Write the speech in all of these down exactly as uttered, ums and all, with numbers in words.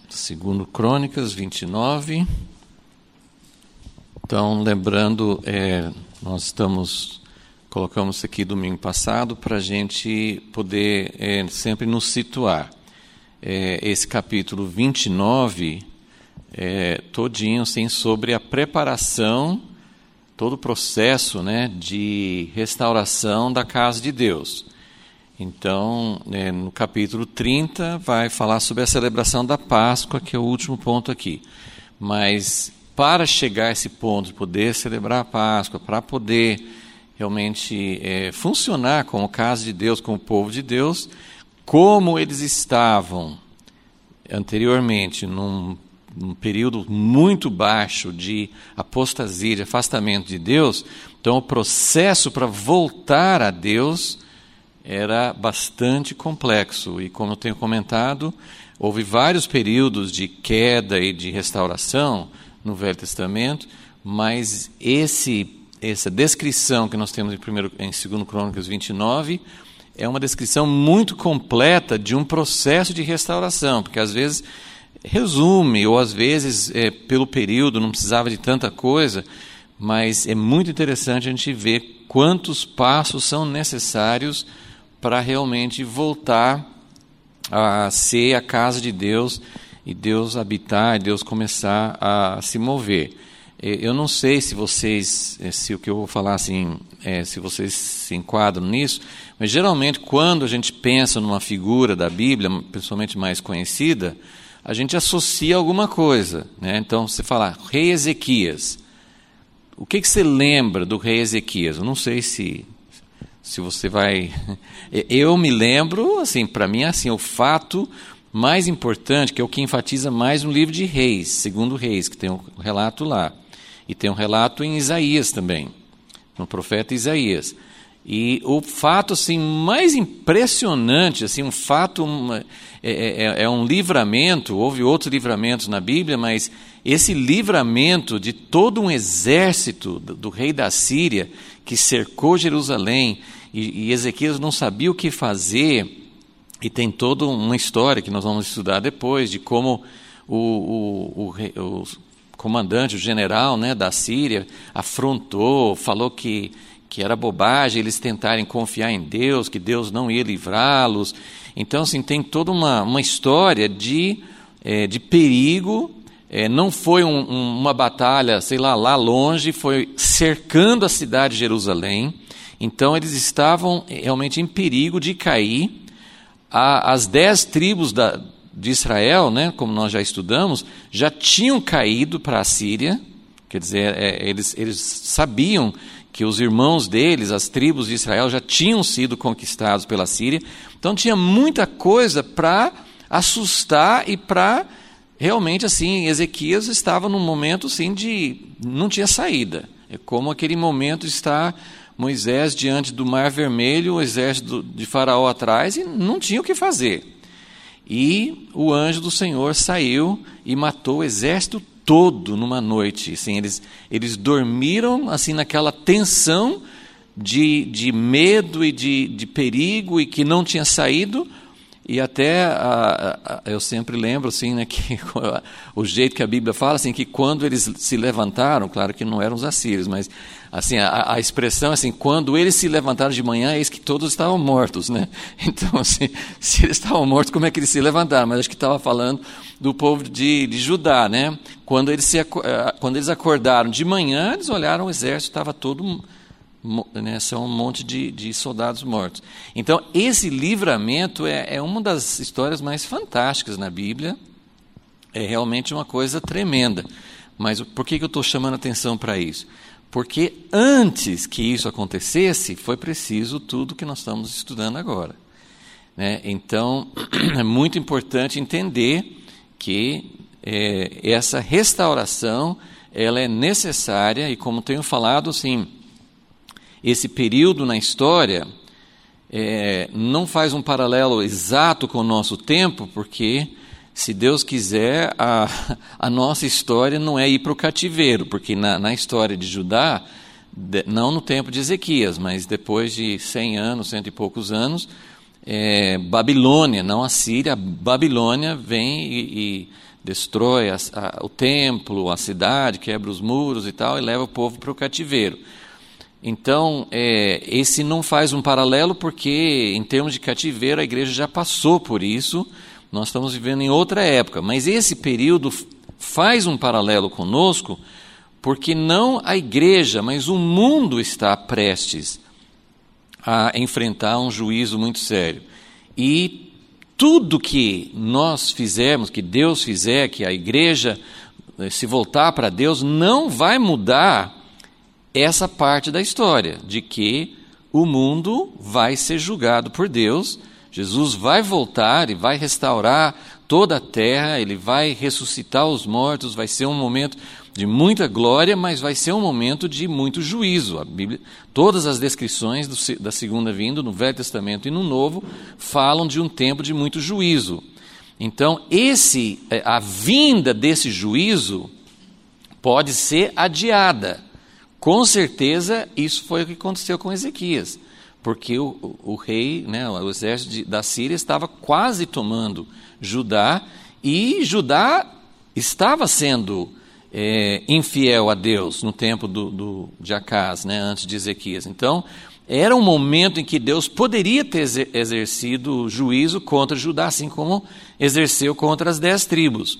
Segundo Crônicas vinte e nove. Então, lembrando, é, nós estamos, colocamos aqui domingo passado para a gente poder é, sempre nos situar. É, esse capítulo vinte e nove, é, todinho assim, sobre a preparação, todo o processo, né, de restauração da casa de Deus. Então, é, no capítulo trinta, vai falar sobre a celebração da Páscoa, que é o último ponto aqui. Mas, para chegar a esse ponto de poder celebrar a Páscoa, para poder realmente é, funcionar como casa de Deus, como povo de Deus, como eles estavam anteriormente, num, num período muito baixo de apostasia, de afastamento de Deus, então o processo para voltar a Deus era bastante complexo. E como eu tenho comentado, houve vários períodos de queda e de restauração no Velho Testamento, mas esse, essa descrição que nós temos em, primeiro, em segundo Crônicas vinte e nove é uma descrição muito completa de um processo de restauração, porque às vezes resume, ou às vezes é, pelo período não precisava de tanta coisa, mas é muito interessante a gente ver quantos passos são necessários para realmente voltar a ser a casa de Deus e Deus habitar, e Deus começar a se mover. Eu não sei se vocês, se o que eu vou falar assim, é, se vocês se enquadram nisso, mas geralmente quando a gente pensa numa figura da Bíblia, principalmente mais conhecida, a gente associa alguma coisa, né? Então, você fala, rei Ezequias, o que, que você lembra do rei Ezequias? Eu não sei se... Se você vai... Eu me lembro, assim, para mim, assim, o fato mais importante, que é o que enfatiza mais no livro de Reis, segundo Reis, que tem um relato lá. E tem um relato em Isaías também, no profeta Isaías. E o fato assim, mais impressionante, assim, um fato, uma, é, é, é um livramento, houve outros livramentos na Bíblia, mas esse livramento de todo um exército do, do rei da Síria, que cercou Jerusalém, e, e Ezequias não sabia o que fazer, e tem toda uma história que nós vamos estudar depois, de como o, o, o, o comandante, o general, né, da Síria, afrontou, falou que, que era bobagem eles tentarem confiar em Deus, que Deus não ia livrá-los. Então, assim, tem toda uma, uma história de, é, de perigo. É, não foi um, um, uma batalha, sei lá, lá longe, foi cercando a cidade de Jerusalém. Então, eles estavam realmente em perigo de cair. A, as dez tribos da, de Israel, né, como nós já estudamos, já tinham caído para a Síria. Quer dizer, é, eles, eles sabiam que os irmãos deles, as tribos de Israel, já tinham sido conquistados pela Síria. Então, tinha muita coisa para assustar e para... Realmente, assim, Ezequias estava num momento assim, de... não tinha saída. É como aquele momento está Moisés diante do Mar Vermelho, o exército de Faraó atrás, e não tinha o que fazer. E o anjo do Senhor saiu e matou o exército todo numa noite. Assim, eles, eles dormiram assim, naquela tensão de, de medo e de, de perigo, e que não tinha saído. E até, a, a, eu sempre lembro, assim, né, que o jeito que a Bíblia fala, assim, que quando eles se levantaram, claro que não eram os assírios, mas assim, a, a expressão, assim, quando eles se levantaram de manhã, eis que todos estavam mortos, né? Então, assim, se eles estavam mortos, como é que eles se levantaram? Mas acho que estava falando do povo de, de Judá, né? Quando eles, se, quando eles acordaram de manhã, eles olharam, o exército estava todo... Né, são um monte de, de soldados mortos. Então, esse livramento é, é uma das histórias mais fantásticas na Bíblia. É realmente uma coisa tremenda. Mas por que, que eu estou chamando a atenção para isso? Porque antes que isso acontecesse, foi preciso tudo que nós estamos estudando agora. Né? Então, é muito importante entender que é, essa restauração ela é necessária, e como tenho falado, assim, esse período na história é, não faz um paralelo exato com o nosso tempo, porque, se Deus quiser, a, a nossa história não é ir para o cativeiro, porque na, na história de Judá, de, não no tempo de Ezequias, mas depois de cem anos, cento e poucos anos, é, Babilônia, não a Síria, a Babilônia vem e, e destrói a, a, o templo, a cidade, quebra os muros e tal, e leva o povo para o cativeiro. Então, é, esse não faz um paralelo porque, em termos de cativeiro, a igreja já passou por isso, nós estamos vivendo em outra época, mas esse período faz um paralelo conosco, porque não a igreja, mas o mundo está prestes a enfrentar um juízo muito sério. E tudo que nós fizermos, que Deus fizer, que a igreja se voltar para Deus, não vai mudar essa parte da história, de que o mundo vai ser julgado por Deus, Jesus vai voltar e vai restaurar toda a terra, ele vai ressuscitar os mortos, vai ser um momento de muita glória, mas vai ser um momento de muito juízo. A Bíblia, todas as descrições do, da segunda vinda, no Velho Testamento e no Novo, falam de um tempo de muito juízo. Então, esse, a vinda desse juízo pode ser adiada. Com certeza, isso foi o que aconteceu com Ezequias, porque o, o, o rei, né, o exército de, da Síria estava quase tomando Judá, e Judá estava sendo é, infiel a Deus no tempo do, do, de Acás, né, antes de Ezequias. Então, era um momento em que Deus poderia ter exercido juízo contra Judá, assim como exerceu contra as dez tribos.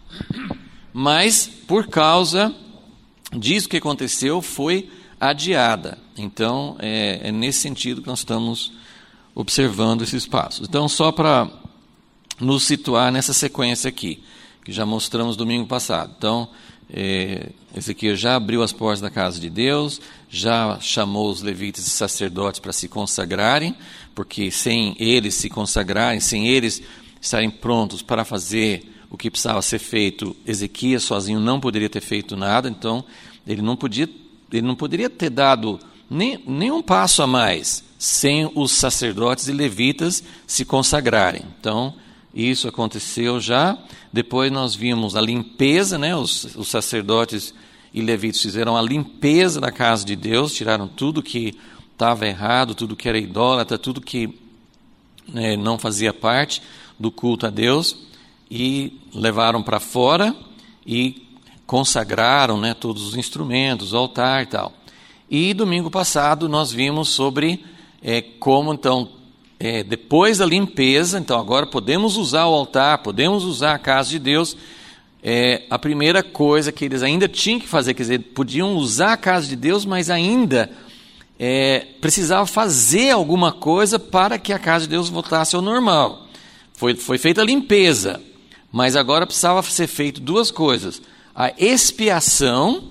Mas, por causa disso que aconteceu, foi adiada. Então, é, é nesse sentido que nós estamos observando esses passos. Então, só para nos situar nessa sequência aqui, que já mostramos domingo passado. Então, é, Ezequias já abriu as portas da casa de Deus, já chamou os levitas e sacerdotes para se consagrarem, porque sem eles se consagrarem, sem eles estarem prontos para fazer o que precisava ser feito, Ezequias sozinho não poderia ter feito nada. Então ele não podia, ele não poderia ter dado nem, nem um passo a mais sem os sacerdotes e levitas se consagrarem. Então isso aconteceu já. Depois nós vimos a limpeza, né? os, os sacerdotes e levitas fizeram a limpeza da casa de Deus, tiraram tudo que estava errado, tudo que era idólatra, tudo que né, não fazia parte do culto a Deus, e levaram para fora e consagraram né, todos os instrumentos, o altar e tal. E domingo passado nós vimos sobre é, como então, é, depois da limpeza, então agora podemos usar o altar, podemos usar a casa de Deus. É, a primeira coisa que eles ainda tinham que fazer, quer dizer, podiam usar a casa de Deus, mas ainda é, precisavam fazer alguma coisa para que a casa de Deus voltasse ao normal. Foi, foi feita a limpeza, mas agora precisava ser feito duas coisas: a expiação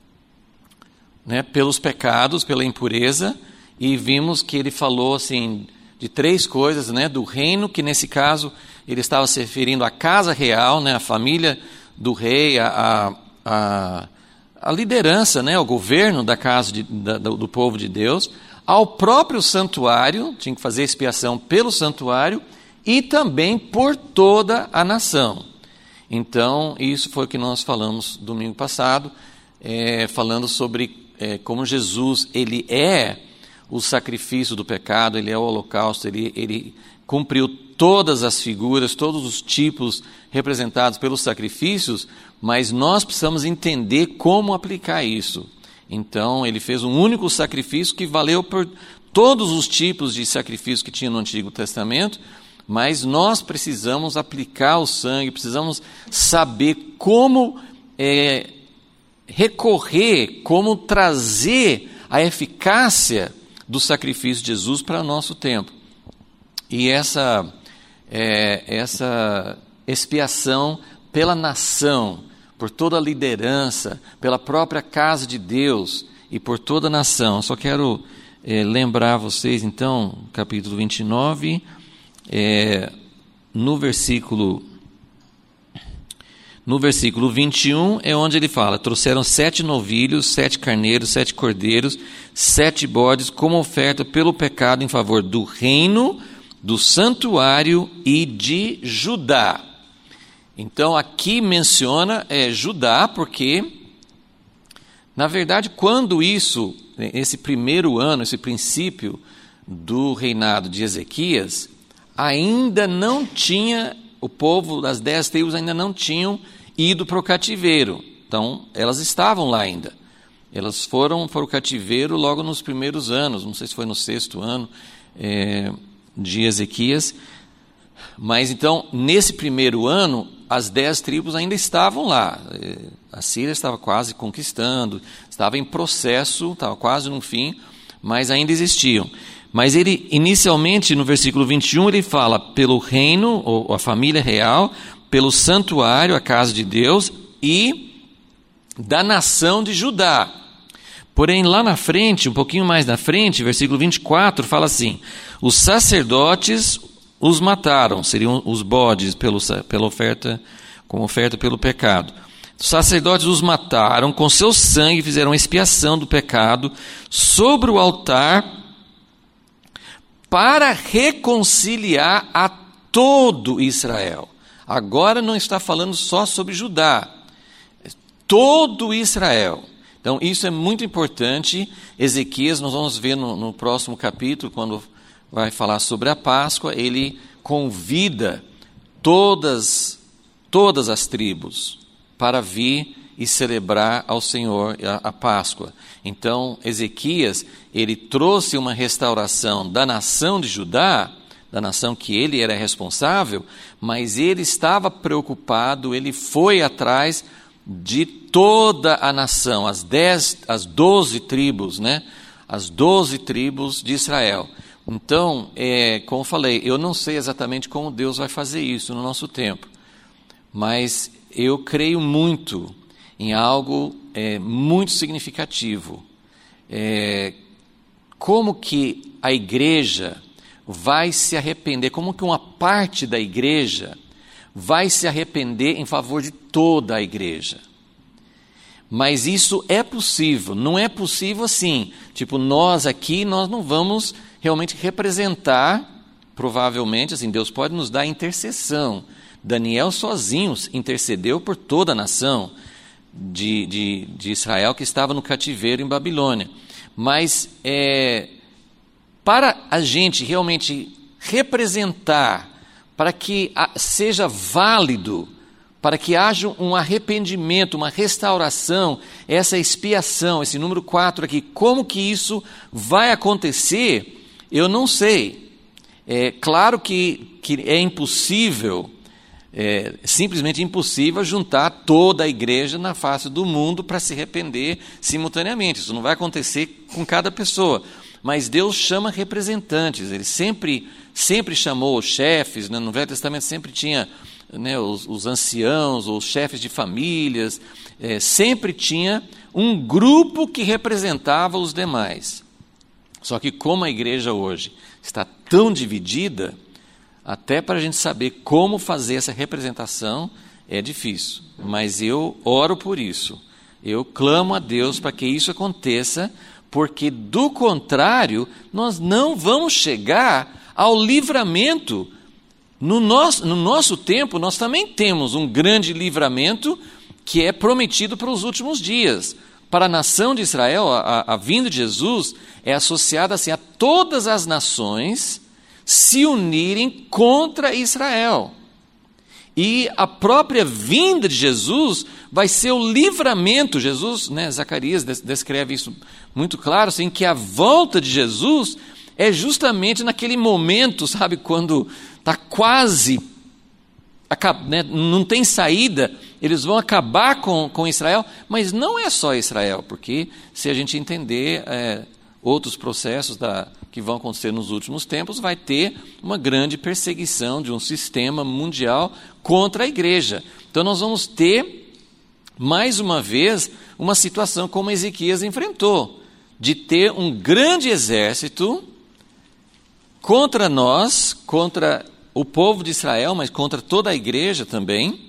né, pelos pecados, pela impureza, e vimos que ele falou assim de três coisas, né, do reino, que nesse caso ele estava se referindo à casa real, né, a família do rei, a, a, a liderança, né, o governo da casa de, da, do povo de Deus, ao próprio santuário, tinha que fazer expiação pelo santuário, e também por toda a nação. Então, isso foi o que nós falamos domingo passado, é, falando sobre é, como Jesus, ele é o sacrifício do pecado, ele é o holocausto, ele, ele cumpriu todas as figuras, todos os tipos representados pelos sacrifícios, mas nós precisamos entender como aplicar isso. Então, ele fez um único sacrifício que valeu por todos os tipos de sacrifícios que tinha no Antigo Testamento, mas nós precisamos aplicar o sangue, precisamos saber como é, recorrer, como trazer a eficácia do sacrifício de Jesus para o nosso tempo. E essa, é, essa expiação pela nação, por toda a liderança, pela própria casa de Deus e por toda a nação. Só quero é, lembrar vocês, então, capítulo vinte e nove, é, no versículo no versículo vinte e um é onde ele fala: trouxeram sete novilhos, sete carneiros, sete cordeiros, sete bodes, como oferta pelo pecado em favor do reino, do santuário e de Judá. Então aqui menciona é, Judá, porque na verdade quando isso, esse primeiro ano, esse princípio do reinado de Ezequias, ainda não tinha, o povo das dez tribos ainda não tinham ido para o cativeiro. Então, elas estavam lá ainda. Elas foram para o cativeiro logo nos primeiros anos, não sei se foi no sexto ano é, de Ezequias. Mas então, nesse primeiro ano, as dez tribos ainda estavam lá. A Síria estava quase conquistando, estava em processo, estava quase no fim, mas ainda existiam. Mas ele, inicialmente, no versículo vinte e um, ele fala pelo reino, ou a família real, pelo santuário, a casa de Deus, e da nação de Judá. Porém, lá na frente, um pouquinho mais na frente, versículo vinte e quatro, fala assim: os sacerdotes os mataram, seriam os bodes pelo, pela oferta, com oferta pelo pecado. Os sacerdotes os mataram, com seu sangue fizeram expiação do pecado sobre o altar para reconciliar a todo Israel. Agora não está falando só sobre Judá, todo Israel. Então isso é muito importante. Ezequias, nós vamos ver no, no próximo capítulo, quando vai falar sobre a Páscoa, ele convida todas, todas as tribos para vir e celebrar ao Senhor a, a Páscoa. Então, Ezequias, ele trouxe uma restauração da nação de Judá, da nação que ele era responsável, mas ele estava preocupado, ele foi atrás de toda a nação, as dez, as doze tribos, né? As doze tribos de Israel. Então, é, como falei, eu não sei exatamente como Deus vai fazer isso no nosso tempo, mas eu creio muito em algo é, muito significativo. É, como que a igreja vai se arrepender, como que uma parte da igreja vai se arrepender em favor de toda a igreja. Mas isso é possível, não é possível assim, tipo, nós aqui, nós não vamos realmente representar, provavelmente, assim, Deus pode nos dar intercessão. Daniel sozinho intercedeu por toda a nação de, de, de Israel que estava no cativeiro em Babilônia. Mas é, para a gente realmente representar, para que a, seja válido, para que haja um arrependimento, uma restauração, essa expiação, esse número quatro aqui, como que isso vai acontecer? Eu não sei. É claro que, que é impossível, é simplesmente impossível juntar toda a igreja na face do mundo para se arrepender simultaneamente. Isso não vai acontecer com cada pessoa. Mas Deus chama representantes. Ele sempre, sempre chamou os chefes, né? No Velho Testamento sempre tinha, né, os, os anciãos, os chefes de famílias. É, sempre tinha um grupo que representava os demais. Só que como a igreja hoje está tão dividida, até para a gente saber como fazer essa representação é difícil. Mas eu oro por isso. Eu clamo a Deus para que isso aconteça, porque do contrário, nós não vamos chegar ao livramento. No nosso, no nosso tempo, nós também temos um grande livramento que é prometido para os últimos dias. Para a nação de Israel, a, a vinda de Jesus é associada assim, a todas as nações se unirem contra Israel. E a própria vinda de Jesus vai ser o livramento. Jesus, né, Zacarias descreve isso muito claro, assim, que a volta de Jesus é justamente naquele momento, sabe, quando está quase, né, não tem saída, eles vão acabar com, com Israel, mas não é só Israel, porque se a gente entender é, outros processos da, que vão acontecer nos últimos tempos, vai ter uma grande perseguição de um sistema mundial contra a igreja. Então nós vamos ter, mais uma vez, uma situação como Ezequias enfrentou, de ter um grande exército contra nós, contra o povo de Israel, mas contra toda a igreja também,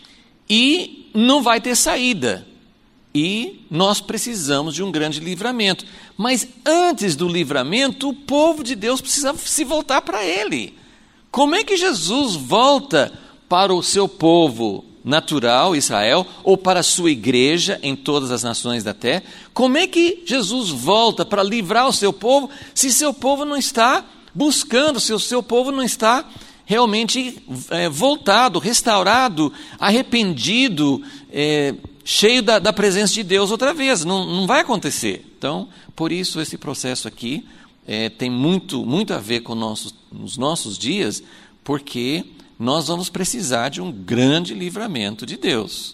e não vai ter saída. E nós precisamos de um grande livramento. Mas antes do livramento, o povo de Deus precisa se voltar para Ele. Como é que Jesus volta para o seu povo natural, Israel, ou para a sua igreja em todas as nações da terra? Como é que Jesus volta para livrar o seu povo, se seu povo não está buscando se o seu povo não está realmente é, voltado, restaurado, arrependido, é, cheio da, da presença de Deus outra vez. Não, não vai acontecer. Então, por isso esse processo aqui é, tem muito, muito a ver com nossos, os nossos dias, porque nós vamos precisar de um grande livramento de Deus.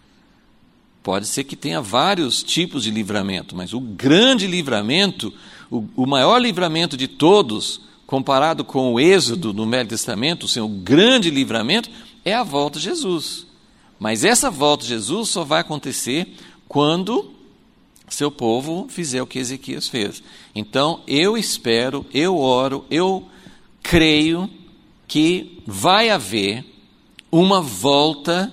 Pode ser que tenha vários tipos de livramento, mas o grande livramento, o, o maior livramento de todos, comparado com o êxodo no Velho Testamento, o grande livramento é a volta de Jesus. Mas essa volta de Jesus só vai acontecer quando seu povo fizer o que Ezequias fez. Então, eu espero, eu oro, eu creio que vai haver uma volta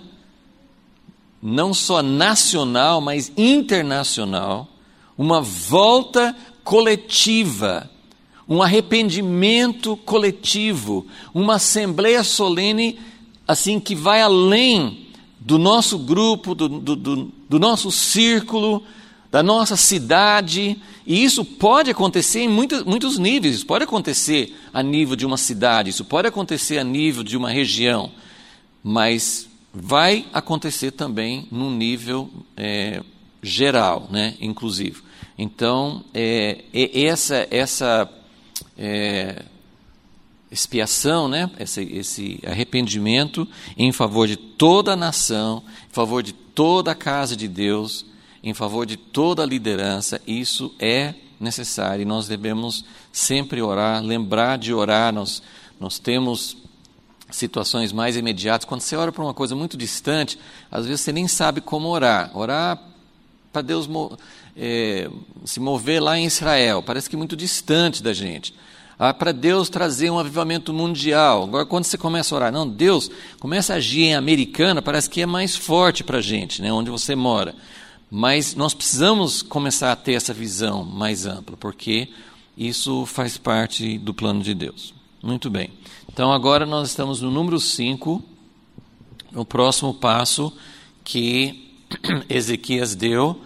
não só nacional, mas internacional, uma volta coletiva, um arrependimento coletivo, uma assembleia solene, assim, que vai além do nosso grupo, do, do, do, do nosso círculo, da nossa cidade. E isso pode acontecer em muitos, muitos níveis. Isso pode acontecer a nível de uma cidade, isso pode acontecer a nível de uma região, mas vai acontecer também num nível é, geral, né, inclusive. Então, é, essa, essa é, expiação, né, esse, esse arrependimento em favor de toda a nação, em favor de toda a casa de Deus, em favor de toda a liderança, isso é necessário. E nós devemos sempre orar, lembrar de orar. Nós, nós temos situações mais imediatas. Quando você ora para uma coisa muito distante, às vezes você nem sabe como orar. Orar para Deus é, se mover lá em Israel, parece que muito distante da gente. Ah, para Deus trazer um avivamento mundial. Agora, quando você começa a orar, não, Deus começa a agir em Americana, parece que é mais forte para a gente, né, onde você mora. Mas nós precisamos começar a ter essa visão mais ampla, porque isso faz parte do plano de Deus. Muito bem. Então, agora nós estamos no número cinco, o próximo passo que Ezequias deu.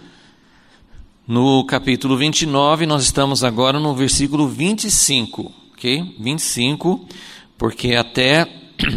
No capítulo vinte e nove, nós estamos agora no versículo vinte e cinco, ok? vinte e cinco, porque até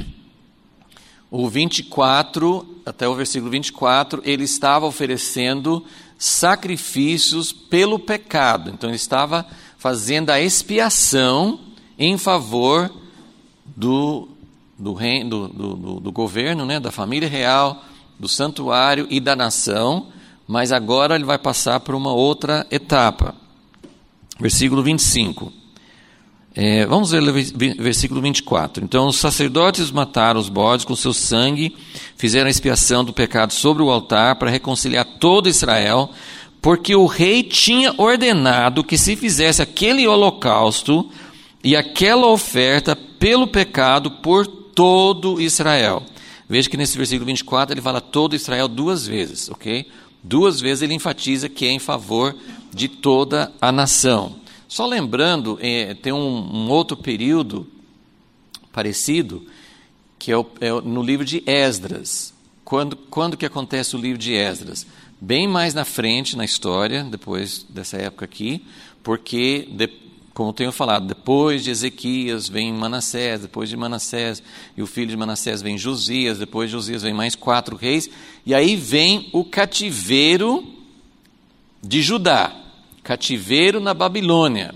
o vinte e quatro, até o versículo vinte e quatro, ele estava oferecendo sacrifícios pelo pecado. Então, ele estava fazendo a expiação em favor do, do, reino, do, do, do governo, né, da família real, do santuário e da nação, mas agora ele vai passar por uma outra etapa. Versículo vinte e cinco. É, vamos ver o versículo vinte e quatro. Então, os sacerdotes mataram os bodes com seu sangue, fizeram a expiação do pecado sobre o altar para reconciliar todo Israel, porque o rei tinha ordenado que se fizesse aquele holocausto e aquela oferta pelo pecado por todo Israel. Veja que nesse versículo vinte e quatro ele fala todo Israel duas vezes, ok? Duas vezes ele enfatiza que é em favor de toda a nação. Só lembrando, é, tem um, um outro período parecido, que é, o, é no livro de Esdras. Quando, quando que acontece o livro de Esdras? Bem mais na frente na história, depois dessa época aqui, porque, de, como eu tenho falado, depois de Ezequias vem Manassés, depois de Manassés e o filho de Manassés vem Josias, depois de Josias vem mais quatro reis, e aí vem o cativeiro de Judá. Cativeiro na Babilônia.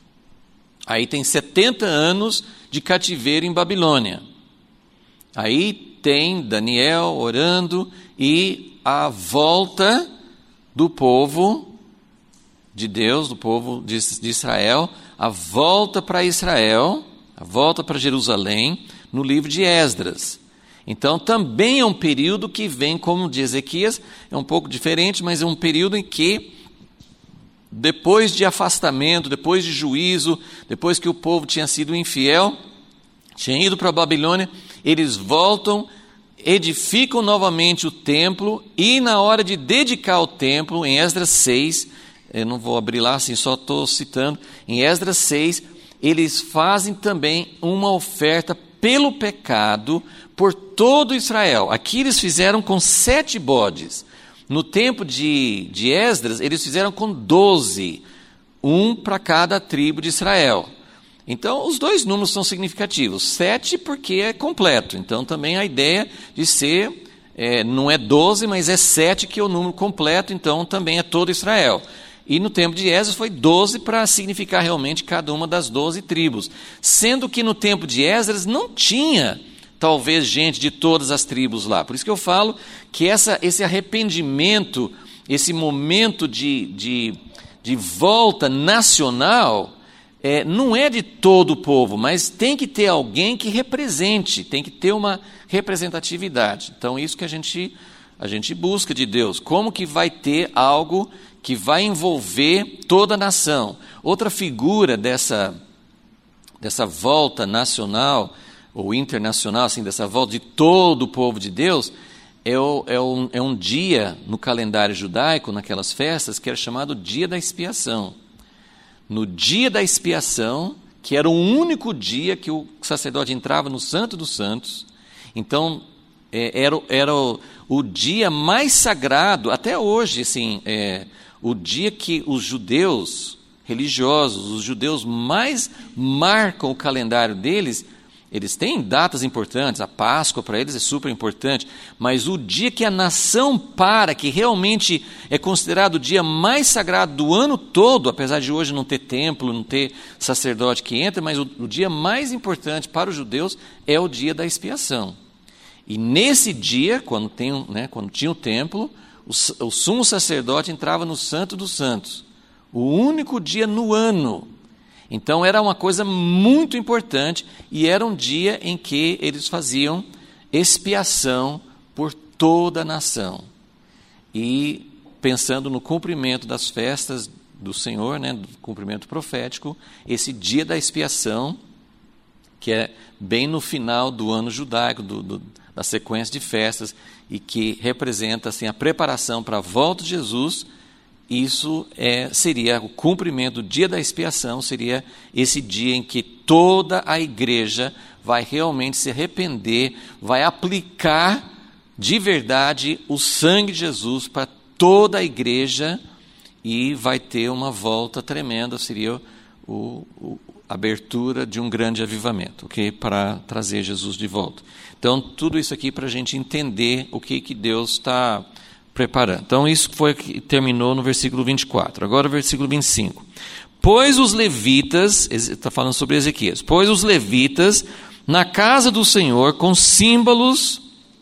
Aí tem setenta anos de cativeiro em Babilônia. Aí tem Daniel orando e a volta do povo de Deus, do povo de, de Israel, a volta para Israel, a volta para Jerusalém, no livro de Esdras. Então também é um período que vem, como de Ezequias, é um pouco diferente, mas é um período em que depois de afastamento, depois de juízo, depois que o povo tinha sido infiel, tinha ido para a Babilônia, eles voltam, edificam novamente o templo, e na hora de dedicar o templo, em Esdras seis, eu não vou abrir lá, assim, só estou citando, em Esdras seis, eles fazem também uma oferta pelo pecado por todo Israel. Aqui eles fizeram com sete bodes. No tempo de, de Esdras, eles fizeram com doze, um para cada tribo de Israel. Então, os dois números são significativos. Sete porque é completo. Então, também a ideia de ser, é, não é doze, mas é sete que é o número completo. Então, também é todo Israel. E no tempo de Esdras foi doze para significar realmente cada uma das doze tribos. Sendo que no tempo de Esdras não tinha, talvez, gente de todas as tribos lá. Por isso que eu falo que essa, esse arrependimento, esse momento de, de, de volta nacional... É, não é de todo o povo, mas tem que ter alguém que represente, tem que ter uma representatividade. Então, isso que a gente, a gente busca de Deus. Como que vai ter algo que vai envolver toda a nação? Outra figura dessa, dessa volta nacional ou internacional, assim, dessa volta de todo o povo de Deus, é, o, é, um, é um dia no calendário judaico, naquelas festas, que era chamado Dia da Expiação. No dia da expiação, que era o único dia que o sacerdote entrava no Santo dos Santos, então é, era, era o, o dia mais sagrado, até hoje, assim, é, o dia que os judeus religiosos, os judeus mais marcam o calendário deles. Eles têm datas importantes, a Páscoa para eles é super importante, mas o dia que a nação para, que realmente é considerado o dia mais sagrado do ano todo, apesar de hoje não ter templo, não ter sacerdote que entra, mas o, o dia mais importante para os judeus é o dia da expiação. E nesse dia, quando, tem, né, quando tinha o templo, o, o sumo sacerdote entrava no Santo dos Santos, o único dia no ano. Então era uma coisa muito importante e era um dia em que eles faziam expiação por toda a nação. E pensando no cumprimento das festas do Senhor, né, do cumprimento profético, esse dia da expiação, que é bem no final do ano judaico, do, do, da sequência de festas, e que representa assim, a preparação para a volta de Jesus. Isso é, seria o cumprimento do dia da expiação, seria esse dia em que toda a igreja vai realmente se arrepender, vai aplicar de verdade o sangue de Jesus para toda a igreja e vai ter uma volta tremenda, seria o, o, a abertura de um grande avivamento, okay? Para trazer Jesus de volta. Então, tudo isso aqui para a gente entender o que, que Deus está preparando. Então, isso foi o que terminou no versículo vinte e quatro. Agora, o versículo vinte e cinco. Pois os levitas, está falando sobre Ezequias, pois os levitas, na casa do Senhor, com símbolos,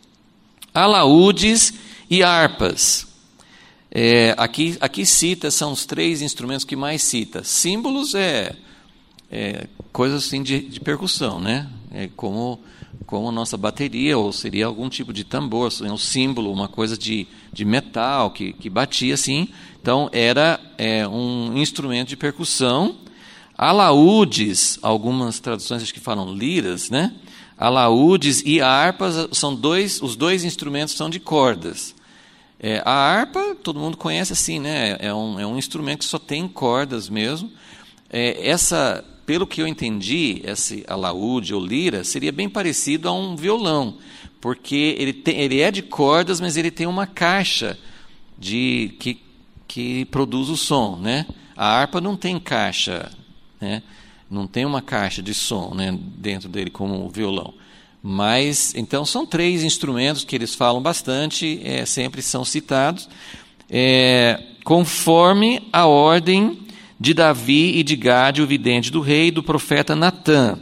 alaúdes e harpas. É, aqui, aqui cita, são os três instrumentos que mais cita. Símbolos é, é coisas assim de, de percussão, né? É como... como a nossa bateria, ou seria algum tipo de tambor, um símbolo, uma coisa de, de metal que, que batia assim. Então, era é, um instrumento de percussão. Alaúdes, algumas traduções acho que falam liras, né? Alaúdes e harpas, são dois, os dois instrumentos são de cordas. É, a harpa, todo mundo conhece assim, né? É um, é um instrumento que só tem cordas mesmo. É, essa... Pelo que eu entendi, esse alaúde ou lira seria bem parecido a um violão, porque ele, tem, ele é de cordas, mas ele tem uma caixa de, que, que produz o som, né? A harpa não tem caixa, né? Não tem uma caixa de som, né, dentro dele como o violão. Mas, então, são três instrumentos que eles falam bastante, é, sempre são citados, é, conforme a ordem de Davi e de Gade, o vidente do rei, do profeta Natã.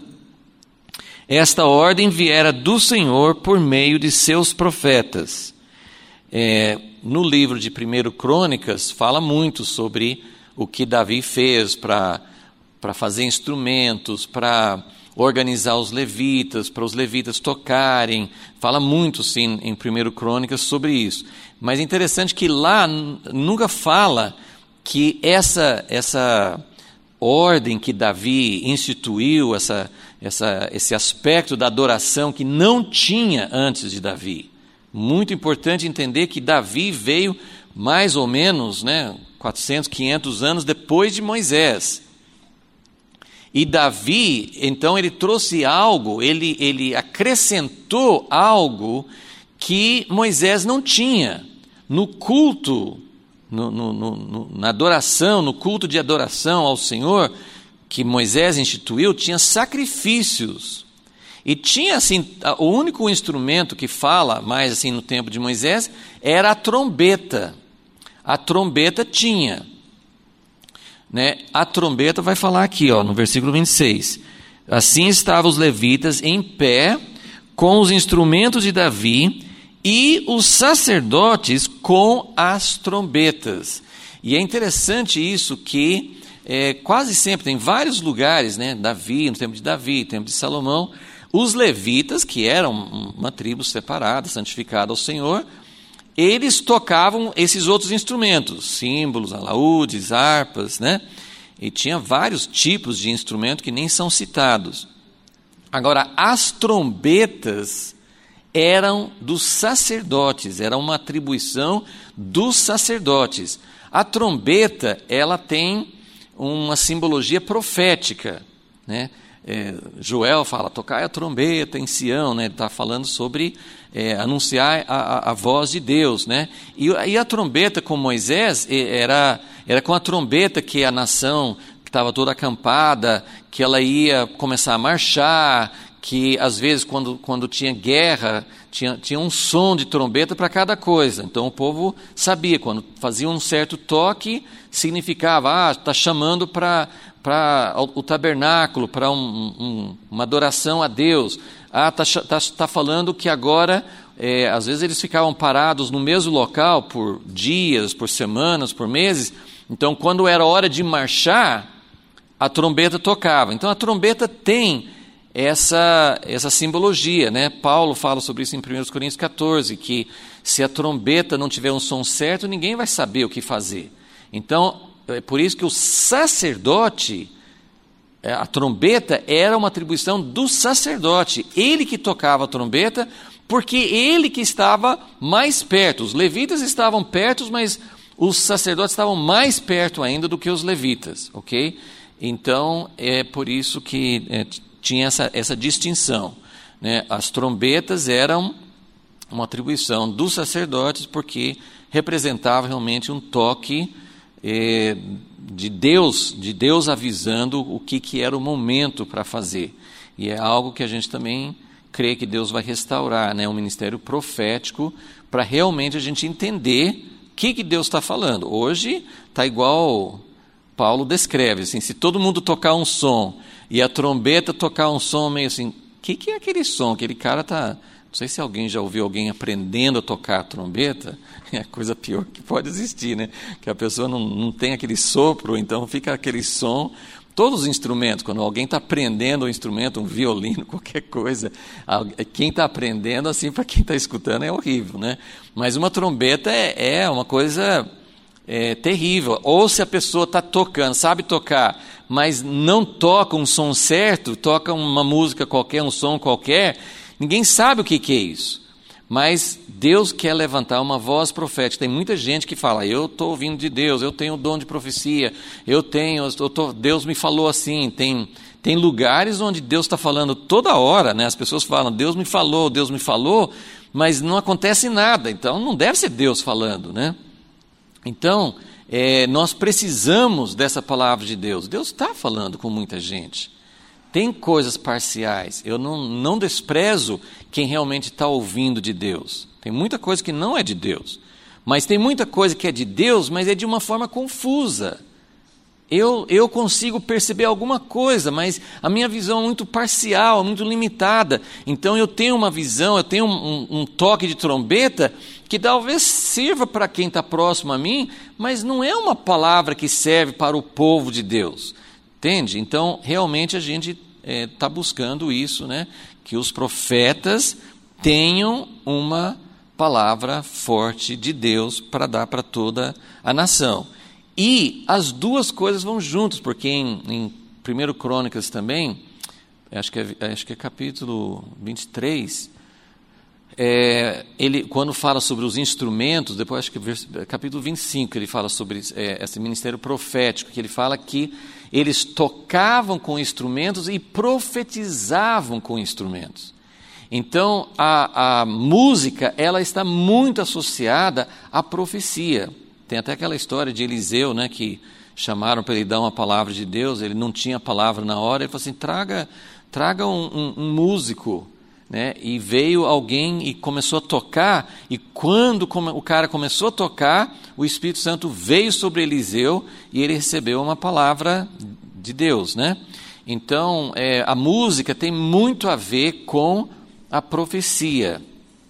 Esta ordem viera do Senhor por meio de seus profetas. É, no livro de primeiro Crônicas, fala muito sobre o que Davi fez para para fazer instrumentos, para organizar os levitas, para os levitas tocarem. Fala muito, sim, em primeiro Crônicas sobre isso. Mas é interessante que lá nunca fala que essa, essa ordem que Davi instituiu, essa, essa, esse aspecto da adoração que não tinha antes de Davi. Muito importante entender que Davi veio mais ou menos, né, quatrocentos, quinhentos anos depois de Moisés. E Davi, então, ele trouxe algo, ele, ele acrescentou algo que Moisés não tinha no culto. No, no, no, na adoração, no culto de adoração ao Senhor, que Moisés instituiu tinha sacrifícios. E tinha assim, o único instrumento que fala mais assim no tempo de Moisés era a trombeta. A trombeta tinha, né? A trombeta vai falar aqui, ó, no versículo vinte e seis. Assim estavam os levitas em pé com os instrumentos de Davi e os sacerdotes com as trombetas. E é interessante isso que é, quase sempre tem vários lugares, né? Davi, no tempo de Davi, no tempo de Salomão, os levitas, que eram uma tribo separada, santificada ao Senhor, eles tocavam esses outros instrumentos, símbolos, alaúdes, harpas, né? E tinha vários tipos de instrumento que nem são citados. Agora, as trombetas eram dos sacerdotes, era uma atribuição dos sacerdotes. A trombeta, ela tem uma simbologia profética, né? É, Joel fala, tocai a trombeta em Sião, né? Ele está falando sobre é, anunciar a, a, a voz de Deus, né? E, e a trombeta com Moisés, era, era com a trombeta que a nação, que estava toda acampada, que ela ia começar a marchar, que às vezes quando, quando tinha guerra, tinha, tinha um som de trombeta para cada coisa. Então o povo sabia, quando fazia um certo toque, significava, ah, está chamando para para o tabernáculo, para um, um, uma adoração a Deus. Ah, está tá, tá falando que agora, é, às vezes eles ficavam parados no mesmo local por dias, por semanas, por meses. Então, quando era hora de marchar, a trombeta tocava. Então, a trombeta tem essa, essa simbologia, né? Paulo fala sobre isso em primeira Coríntios quatorze, que se a trombeta não tiver um som certo, ninguém vai saber o que fazer. Então, é por isso que o sacerdote, a trombeta era uma atribuição do sacerdote. Ele que tocava a trombeta, porque ele que estava mais perto. Os levitas estavam perto, mas os sacerdotes estavam mais perto ainda do que os levitas, ok? Então, é por isso que é, tinha essa, essa distinção, né? As trombetas eram uma atribuição dos sacerdotes, porque representava realmente um toque É, de Deus, de Deus avisando o que, que era o momento para fazer. E é algo que a gente também crê que Deus vai restaurar, né? Um ministério profético, para realmente a gente entender o que, que Deus está falando. Hoje está igual Paulo descreve, assim, se todo mundo tocar um som e a trombeta tocar um som meio assim, o que, que é aquele som? Aquele cara está... Não sei se alguém já ouviu alguém aprendendo a tocar a trombeta, é a coisa pior que pode existir, né? Que a pessoa não, não tem aquele sopro, então fica aquele som. Todos os instrumentos, quando alguém está aprendendo um instrumento, um violino, qualquer coisa, quem está aprendendo, assim, para quem está escutando, é horrível, né? Mas uma trombeta é, é uma coisa é, terrível. Ou se a pessoa está tocando, sabe tocar, mas não toca um som certo, toca uma música qualquer, um som qualquer, ninguém sabe o que, que é isso, mas Deus quer levantar uma voz profética. Tem muita gente que fala, eu estou ouvindo de Deus, eu tenho o dom de profecia, eu tenho, eu tô, Deus me falou assim. Tem, tem lugares onde Deus está falando toda hora, né? As pessoas falam, Deus me falou, Deus me falou, mas não acontece nada, então não deve ser Deus falando, né? Então, é, nós precisamos dessa palavra de Deus. Deus está falando com muita gente. Tem coisas parciais, eu não, não desprezo quem realmente está ouvindo de Deus. Tem muita coisa que não é de Deus, mas tem muita coisa que é de Deus, mas é de uma forma confusa. Eu, eu consigo perceber alguma coisa, mas a minha visão é muito parcial, muito limitada. Então eu tenho uma visão, eu tenho um, um, um toque de trombeta que talvez sirva para quem está próximo a mim, mas não é uma palavra que serve para o povo de Deus. Entende? Então, realmente a gente está é, buscando isso, né? Que os profetas tenham uma palavra forte de Deus para dar para toda a nação. E as duas coisas vão juntas, porque em, em primeira Crônicas também, acho que é, acho que é capítulo vinte e três, é, ele, quando fala sobre os instrumentos, depois acho que é capítulo vinte e cinco, ele fala sobre é, esse ministério profético, que ele fala que eles tocavam com instrumentos e profetizavam com instrumentos. Então, a, a música, ela está muito associada à profecia. Tem até aquela história de Eliseu, né, que chamaram para ele dar uma palavra de Deus, ele não tinha palavra na hora, ele falou assim, traga, traga um, um, um músico, né? E veio alguém e começou a tocar, e quando o cara começou a tocar, o Espírito Santo veio sobre Eliseu, e ele recebeu uma palavra de Deus, né? Então, é, a música tem muito a ver com a profecia,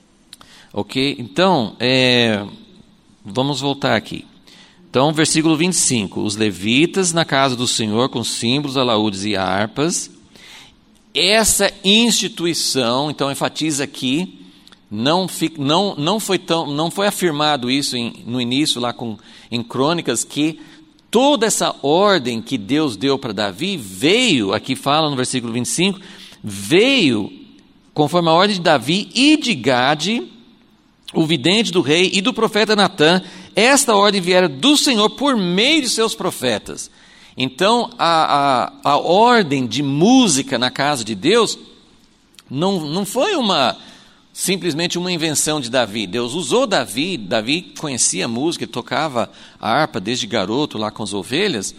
ok? Então, é, vamos voltar aqui. Então, versículo vinte e cinco, os levitas na casa do Senhor com símbolos, alaúdes e harpas. Essa instituição, então enfatiza aqui, não, não, não, foi, tão, não foi afirmado isso em, no início, lá com, em Crônicas, que toda essa ordem que Deus deu para Davi veio, aqui fala no versículo vinte e cinco, veio conforme a ordem de Davi e de Gade, o vidente do rei e do profeta Natã. Esta ordem viera do Senhor por meio de seus profetas. Então, a, a, a ordem de música na casa de Deus não, não foi uma, simplesmente uma invenção de Davi. Deus usou Davi, Davi conhecia a música, ele tocava a harpa desde garoto lá com as ovelhas,